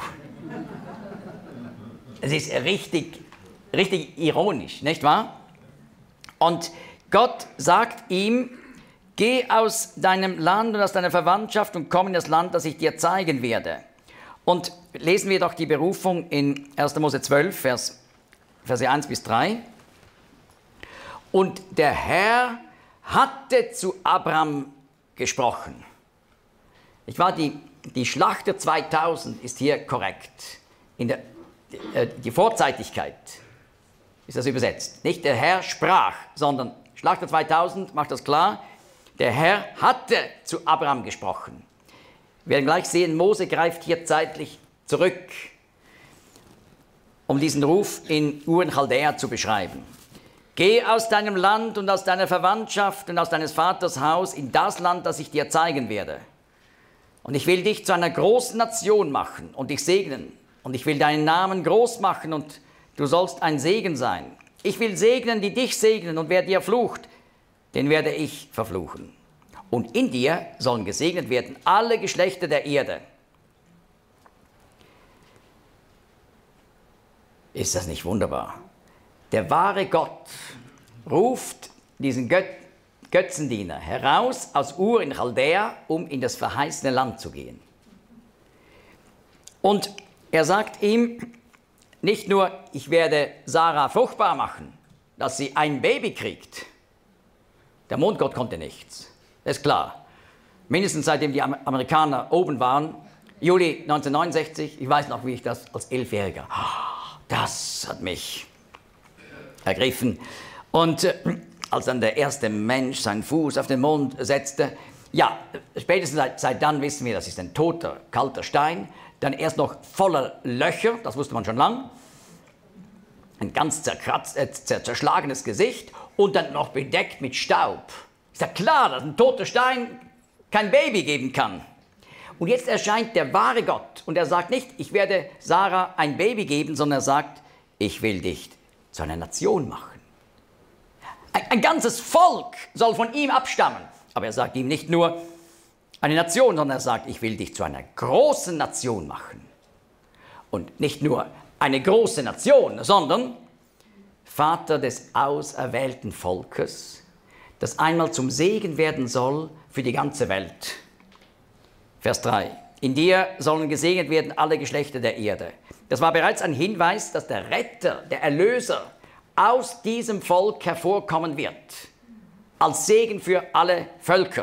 Es ist richtig ironisch, nicht wahr? Und Gott sagt ihm, geh aus deinem Land und aus deiner Verwandtschaft und komm in das Land, das ich dir zeigen werde. Und lesen wir doch die Berufung in 1. Mose 12, Verse 1 bis 3. Und der Herr hatte zu Abraham gesprochen. Ich war die Schlachter 2000 ist hier korrekt. Die Vorzeitigkeit ist das übersetzt. Nicht der Herr sprach, sondern Schlachter 2000 macht das klar. Der Herr hatte zu Abraham gesprochen. Wir werden gleich sehen, Mose greift hier zeitlich zurück, um diesen Ruf in Ur in Chaldäa zu beschreiben. Geh aus deinem Land und aus deiner Verwandtschaft und aus deines Vaters Haus in das Land, das ich dir zeigen werde. Und ich will dich zu einer großen Nation machen und dich segnen. Und ich will deinen Namen groß machen und du sollst ein Segen sein. Ich will segnen, die dich segnen, und wer dir flucht, den werde ich verfluchen. Und in dir sollen gesegnet werden alle Geschlechter der Erde. Ist das nicht wunderbar? Der wahre Gott ruft diesen Götzendiener heraus aus Ur in Chaldäa, um in das verheißene Land zu gehen. Und er sagt ihm nicht nur, ich werde Sarah fruchtbar machen, dass sie ein Baby kriegt. Der Mondgott konnte nichts, das ist klar. Mindestens seitdem die Amerikaner oben waren, Juli 1969, ich weiß noch, wie ich das als 11-Jähriger, das hat mich ergriffen. Und als dann der erste Mensch seinen Fuß auf den Mond setzte, ja, spätestens seit dann wissen wir, das ist ein toter, kalter Stein, dann erst noch voller Löcher, das wusste man schon lang, ein ganz zerschlagenes Gesicht und dann noch bedeckt mit Staub. Ist ja klar, dass ein toter Stein kein Baby geben kann. Und jetzt erscheint der wahre Gott und er sagt nicht, ich werde Sarah ein Baby geben, sondern er sagt, ich will dich zu einer Nation machen. Ein ganzes Volk soll von ihm abstammen. Aber er sagt ihm nicht nur eine Nation, sondern er sagt, ich will dich zu einer großen Nation machen. Und nicht nur eine große Nation, sondern Vater des auserwählten Volkes, das einmal zum Segen werden soll für die ganze Welt. Vers 3. In dir sollen gesegnet werden alle Geschlechter der Erde. Das war bereits ein Hinweis, dass der Retter, der Erlöser aus diesem Volk hervorkommen wird, als Segen für alle Völker.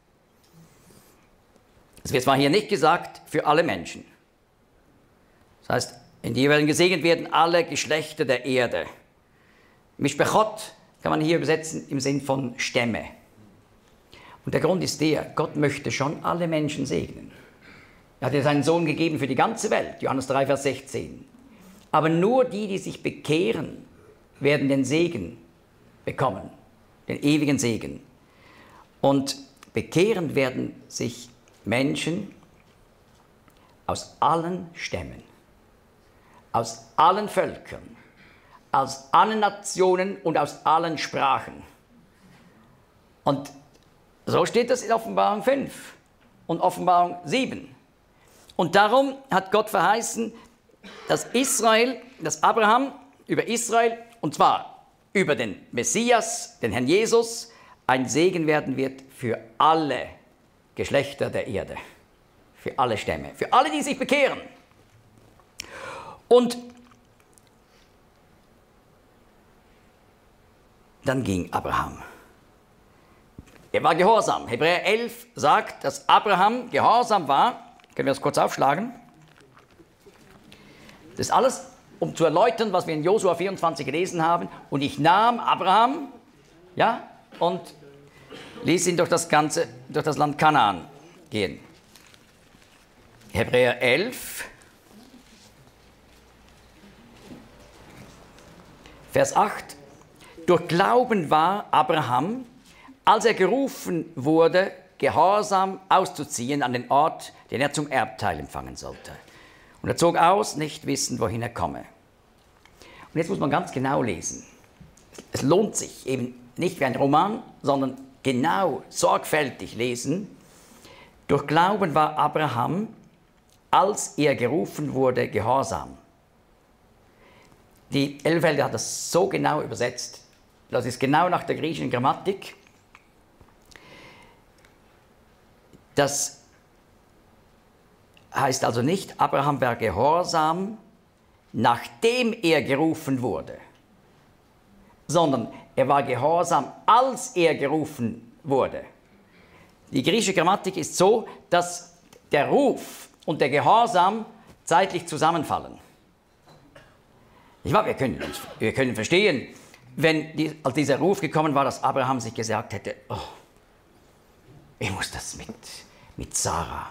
Es wird zwar hier nicht gesagt, für alle Menschen. Das heißt, in dir werden gesegnet werden alle Geschlechter der Erde. Mishpechot kann man hier übersetzen im Sinn von Stämme. Und der Grund ist der, Gott möchte schon alle Menschen segnen. Er hat ja seinen Sohn gegeben für die ganze Welt, Johannes 3, Vers 16. Aber nur die, die sich bekehren, werden den Segen bekommen, den ewigen Segen. Und bekehren werden sich Menschen aus allen Stämmen, aus allen Völkern, aus allen Nationen und aus allen Sprachen. Und so steht das in Offenbarung 5 und Offenbarung 7. Und darum hat Gott verheißen, dass Israel, dass Abraham über Israel, und zwar über den Messias, den Herrn Jesus, ein Segen werden wird für alle Geschlechter der Erde, für alle Stämme, für alle, die sich bekehren. Und dann ging Abraham. Er war gehorsam. Hebräer 11 sagt, dass Abraham gehorsam war. Können wir das kurz aufschlagen? Das ist alles, um zu erläutern, was wir in Josua 24 gelesen haben. Und ich nahm Abraham, ja, und ließ ihn durch das Land Kanaan gehen. Hebräer 11, Vers 8. Durch Glauben war Abraham, als er gerufen wurde, gehorsam auszuziehen an den Ort, den er zum Erbteil empfangen sollte. Und er zog aus, nicht wissend, wohin er komme. Und jetzt muss man ganz genau lesen. Es lohnt sich eben nicht wie ein Roman, sondern genau, sorgfältig lesen. Durch Glauben war Abraham, als er gerufen wurde, gehorsam. Die Elberfelder hat das so genau übersetzt. Das ist genau nach der griechischen Grammatik. Das heißt also nicht, Abraham war gehorsam, nachdem er gerufen wurde, sondern er war gehorsam, als er gerufen wurde. Die griechische Grammatik ist so, dass der Ruf und der Gehorsam zeitlich zusammenfallen. Wir können verstehen, wenn als dieser Ruf gekommen war, dass Abraham sich gesagt hätte, oh, ich muss das mit Sarah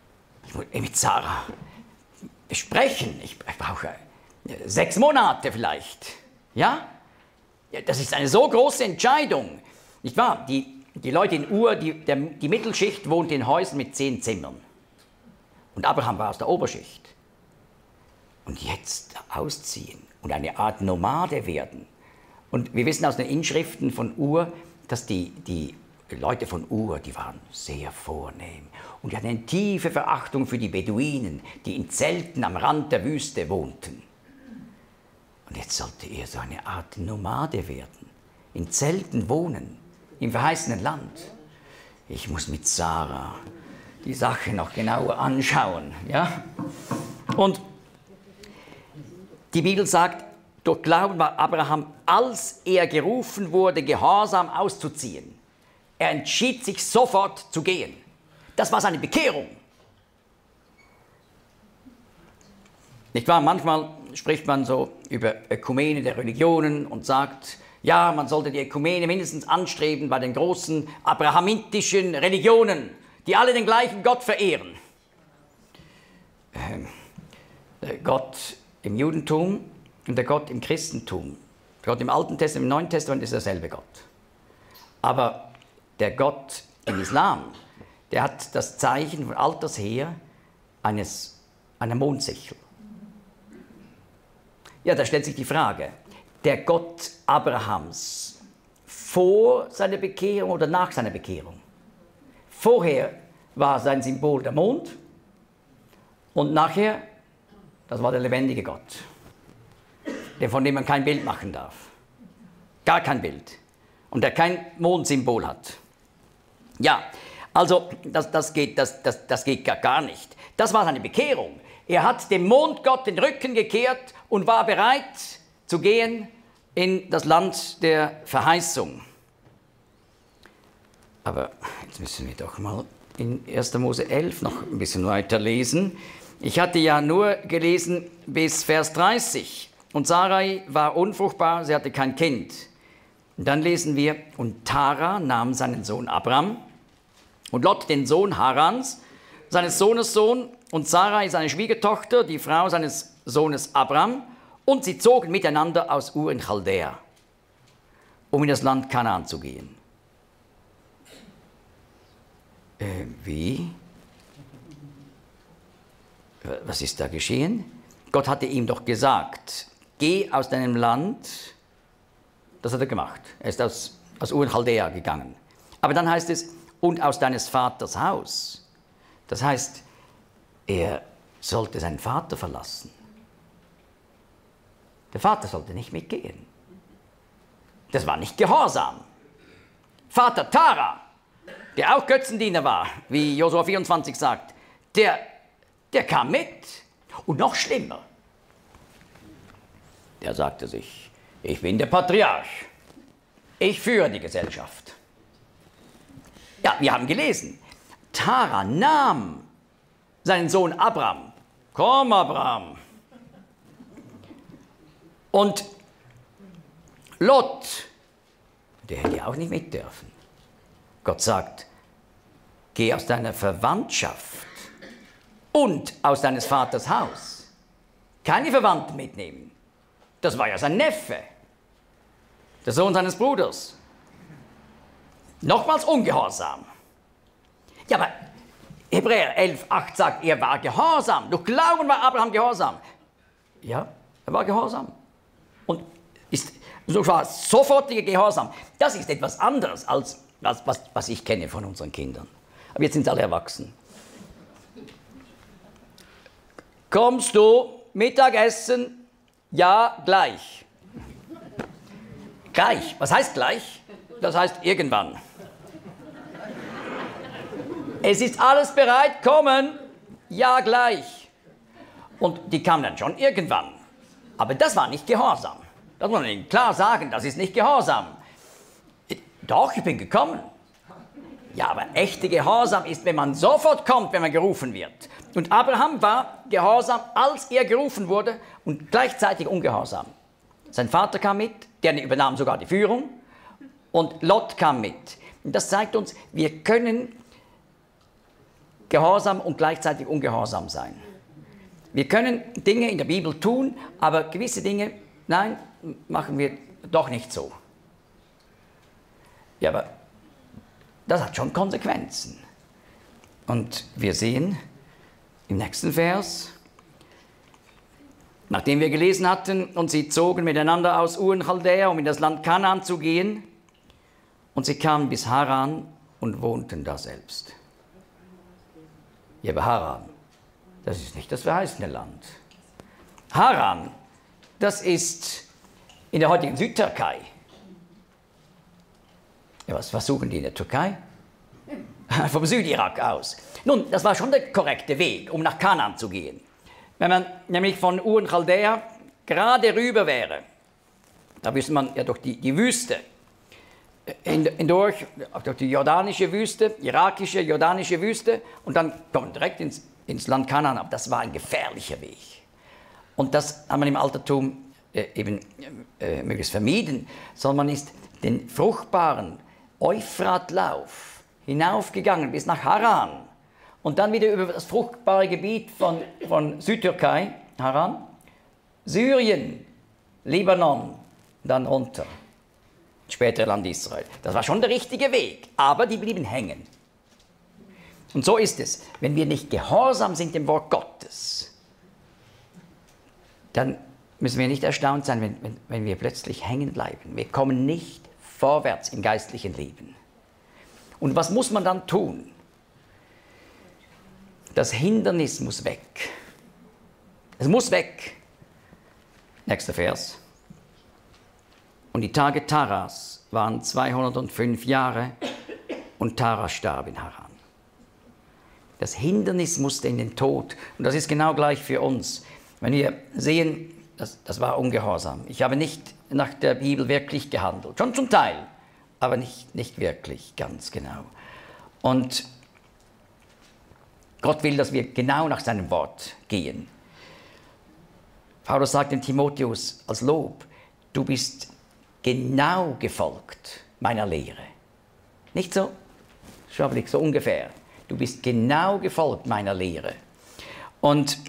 besprechen. Ich brauche 6 Monate vielleicht. Ja? Das ist eine so große Entscheidung. Nicht wahr? Die Leute in Ur, die Mittelschicht wohnte in Häusern mit 10 Zimmern. Und Abraham war aus der Oberschicht. Und jetzt ausziehen und eine Art Nomade werden. Und wir wissen aus den Inschriften von Ur, dass die Leute von Ur, die waren sehr vornehm. Und die hatten eine tiefe Verachtung für die Beduinen, die in Zelten am Rand der Wüste wohnten. Und jetzt sollte er so eine Art Nomade werden, in Zelten wohnen, im verheißenen Land. Ich muss mit Sarah die Sache noch genauer anschauen. Ja? Und die Bibel sagt, durch Glauben war Abraham, als er gerufen wurde, gehorsam auszuziehen. Er entschied sich sofort zu gehen. Das war seine Bekehrung. Nicht wahr? Manchmal spricht man so über Ökumene der Religionen und sagt, ja, man sollte die Ökumene mindestens anstreben bei den großen abrahamitischen Religionen, die alle den gleichen Gott verehren. Der Gott im Judentum und der Gott im Christentum. Der Gott im Alten Testament, im Neuen Testament ist derselbe Gott. Aber der Gott im Islam, der hat das Zeichen von alters her einer Mondsichel. Ja, da stellt sich die Frage, der Gott Abrahams vor seiner Bekehrung oder nach seiner Bekehrung? Vorher war sein Symbol der Mond und nachher Das war der lebendige Gott, von dem man kein Bild machen darf. Gar kein Bild. Und der kein Mondsymbol hat. Ja, also das geht gar nicht. Das war seine Bekehrung. Er hat dem Mondgott den Rücken gekehrt und war bereit zu gehen in das Land der Verheißung. Aber jetzt müssen wir doch mal in 1. Mose 11 noch ein bisschen weiter lesen. Ich hatte ja nur gelesen bis Vers 30. Und Sarai war unfruchtbar, sie hatte kein Kind. Und dann lesen wir, und Tara nahm seinen Sohn Abram und Lot den Sohn Harans, seines Sohnes Sohn, und Sarai seine Schwiegertochter, die Frau seines Sohnes Abram, und sie zogen miteinander aus Ur in Chaldea, um in das Land Kanaan zu gehen. Wie? Was ist da geschehen? Gott hatte ihm doch gesagt, geh aus deinem Land. Das hat er gemacht. Er ist aus Ur in Chaldea gegangen. Aber dann heißt es, und aus deines Vaters Haus. Das heißt, er sollte seinen Vater verlassen. Der Vater sollte nicht mitgehen. Das war nicht Gehorsam. Vater Tara, der auch Götzendiener war, wie Josua 24 sagt, der kam mit. Und noch schlimmer, der sagte sich, ich bin der Patriarch, ich führe die Gesellschaft. Ja, wir haben gelesen, Tara nahm seinen Sohn Abram. Komm, Abram. Und Lot, der hätte auch nicht mit dürfen. Gott sagt, geh aus deiner Verwandtschaft und aus deines Vaters Haus. Keine Verwandten mitnehmen. Das war ja sein Neffe, der Sohn seines Bruders. Nochmals ungehorsam. Ja, aber Hebräer 11,8 sagt, er war gehorsam. Durch Glauben war Abraham gehorsam. Ja, er war gehorsam. Und ist sogar sofortiger Gehorsam. Das ist etwas anderes als was ich kenne von unseren Kindern. Aber jetzt sind sie alle erwachsen. Kommst du Mittagessen? Ja, gleich. Gleich. Was heißt gleich? Das heißt irgendwann. Es ist alles bereit, kommen. Ja, gleich. Und die kamen dann schon irgendwann. Aber das war nicht Gehorsam. Das muss man ihnen klar sagen, das ist nicht Gehorsam. Doch, ich bin gekommen. Ja, aber echte Gehorsam ist, wenn man sofort kommt, wenn man gerufen wird. Und Abraham war gehorsam, als er gerufen wurde und gleichzeitig ungehorsam. Sein Vater kam mit, der übernahm sogar die Führung und Lot kam mit. Und das zeigt uns, wir können gehorsam und gleichzeitig ungehorsam sein. Wir können Dinge in der Bibel tun, aber gewisse Dinge, nein, machen wir doch nicht so. Ja, aber das hat schon Konsequenzen. Und wir sehen im nächsten Vers, nachdem wir gelesen hatten, und sie zogen miteinander aus Ur in Chaldea, um in das Land Kanaan zu gehen, und sie kamen bis Haran und wohnten da selbst. Ja, aber Haran, das ist nicht das verheißene Land. Haran, das ist in der heutigen Südtürkei. Ja, was suchen die in der Türkei? Vom Südirak aus. Nun, das war schon der korrekte Weg, um nach Kanaan zu gehen. Wenn man nämlich von Ur in Chaldea gerade rüber wäre, da müsste man ja durch die Wüste, durch die jordanische Wüste, irakische, jordanische Wüste, und dann kommt man direkt ins Land Kanaan. Aber das war ein gefährlicher Weg. Und das hat man im Altertum möglichst vermieden, sondern man ist den fruchtbaren Euphratlauf hinaufgegangen bis nach Haran und dann wieder über das fruchtbare Gebiet von Südtürkei, Haran, Syrien, Libanon, dann runter, später Land Israel. Das war schon der richtige Weg, aber die blieben hängen. Und so ist es, wenn wir nicht gehorsam sind dem Wort Gottes, dann müssen wir nicht erstaunt sein, wenn wir plötzlich hängen bleiben. Wir kommen nicht vorwärts im geistlichen Leben. Und was muss man dann tun? Das Hindernis muss weg. Es muss weg. Nächster Vers. Und die Tage Taras waren 205 Jahre und Tara starb in Haran. Das Hindernis musste in den Tod. Und das ist genau gleich für uns. Wenn wir sehen, das war Ungehorsam. Ich habe nicht nach der Bibel wirklich gehandelt. Schon zum Teil, aber nicht wirklich, ganz genau. Und Gott will, dass wir genau nach seinem Wort gehen. Paulus sagt dem Timotheus als Lob, du bist genau gefolgt meiner Lehre. Nicht so schwabbelig, so ungefähr. Du bist genau gefolgt meiner Lehre. Und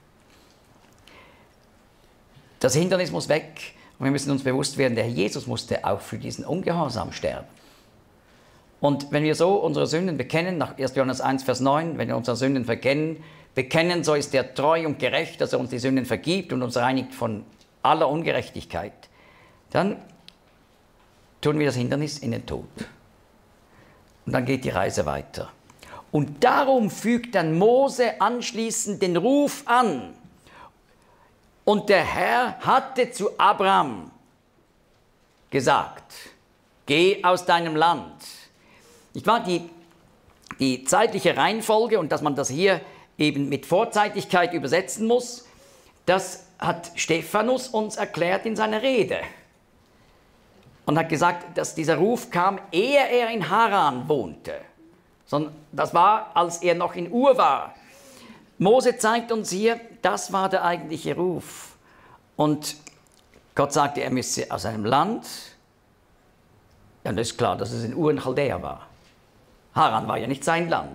das Hindernis muss weg. Und wir müssen uns bewusst werden, der Herr Jesus musste auch für diesen Ungehorsam sterben. Und wenn wir so unsere Sünden bekennen, nach 1. Johannes 1, Vers 9, wenn wir unsere Sünden bekennen, so ist er treu und gerecht, dass er uns die Sünden vergibt und uns reinigt von aller Ungerechtigkeit, dann tun wir das Hindernis in den Tod. Und dann geht die Reise weiter. Und darum fügt dann Mose anschließend den Ruf an. Und der Herr hatte zu Abraham gesagt, geh aus deinem Land. Nicht wahr? Die zeitliche Reihenfolge und dass man das hier eben mit Vorzeitigkeit übersetzen muss, das hat Stephanus uns erklärt in seiner Rede. Und hat gesagt, dass dieser Ruf kam, ehe er in Haran wohnte. Sondern das war, als er noch in Ur war. Mose zeigt uns hier, das war der eigentliche Ruf. Und Gott sagte, er müsse aus einem Land, ja, das ist klar, dass es in Ur in Chaldea war. Haran war ja nicht sein Land.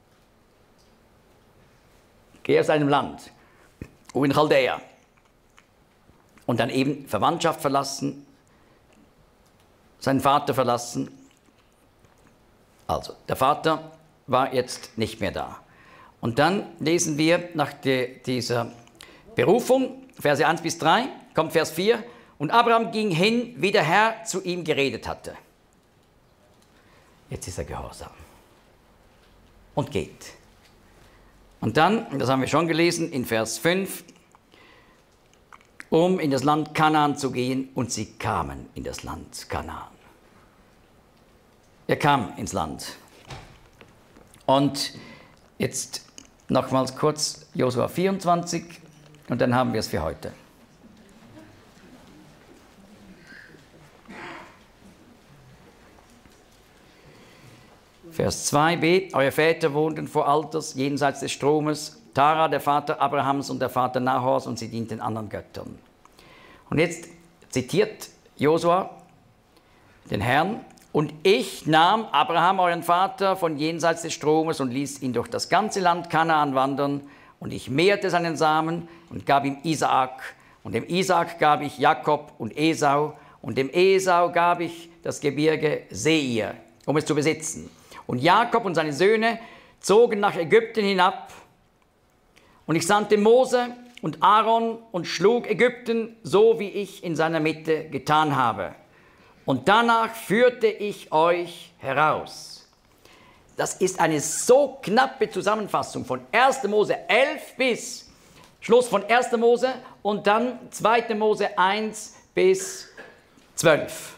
Geh aus einem Land, Ur in Chaldea. Und dann eben Verwandtschaft verlassen, seinen Vater verlassen. Also, der Vater war jetzt nicht mehr da. Und dann lesen wir nach dieser Berufung, Verse 1 bis 3, kommt Vers 4. Und Abraham ging hin, wie der Herr zu ihm geredet hatte. Jetzt ist er gehorsam. Und geht. Und dann, das haben wir schon gelesen, in Vers 5, um in das Land Kanaan zu gehen. Und sie kamen in das Land Kanaan. Er kam ins Land. Und jetzt nochmals kurz Josua 24 und dann haben wir es für heute. Vers 2b, eure Väter wohnten vor Alters jenseits des Stromes, Tara, der Vater Abrahams und der Vater Nahors, und sie dienten anderen Göttern. Und jetzt zitiert Josua den Herrn, und ich nahm Abraham, euren Vater, von jenseits des Stromes und ließ ihn durch das ganze Land Kanaan wandern, und ich mehrte seinen Samen und gab ihm Isaak, und dem Isaak gab ich Jakob und Esau, und dem Esau gab ich das Gebirge Seir, um es zu besitzen. Und Jakob und seine Söhne zogen nach Ägypten hinab, und ich sandte Mose und Aaron und schlug Ägypten, so wie ich in seiner Mitte getan habe. Und danach führte ich euch heraus. Das ist eine so knappe Zusammenfassung von 1. Mose 11 bis Schluss von 1. Mose und dann 2. Mose 1 bis 12.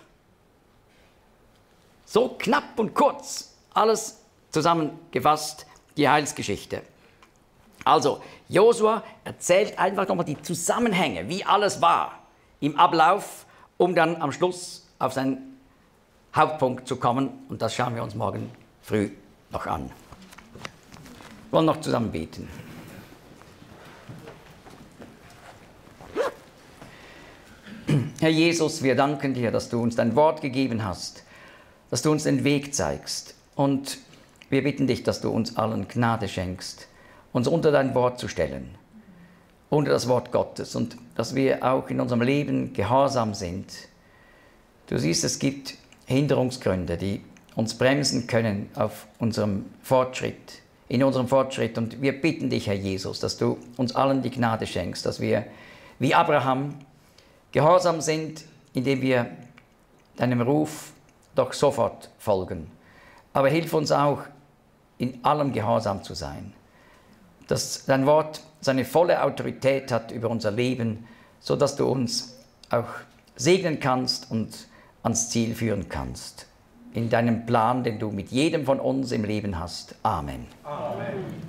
So knapp und kurz, alles zusammengefasst, die Heilsgeschichte. Also, Josua erzählt einfach nochmal die Zusammenhänge, wie alles war im Ablauf, um dann am Schluss auf seinen Hauptpunkt zu kommen. Und das schauen wir uns morgen früh noch an. Wir wollen noch zusammen beten. Herr Jesus, wir danken dir, dass du uns dein Wort gegeben hast, dass du uns den Weg zeigst. Und wir bitten dich, dass du uns allen Gnade schenkst, uns unter dein Wort zu stellen, unter das Wort Gottes, und dass wir auch in unserem Leben gehorsam sind. Du siehst, es gibt Hinderungsgründe, die uns bremsen können auf unserem Fortschritt, in unserem Fortschritt. Und wir bitten dich, Herr Jesus, dass du uns allen die Gnade schenkst, dass wir wie Abraham gehorsam sind, indem wir deinem Ruf doch sofort folgen. Aber hilf uns auch, in allem gehorsam zu sein. dass dein Wort seine volle Autorität hat über unser Leben, sodass du uns auch segnen kannst und ans Ziel führen kannst. In deinem Plan, den du mit jedem von uns im Leben hast. Amen. Amen.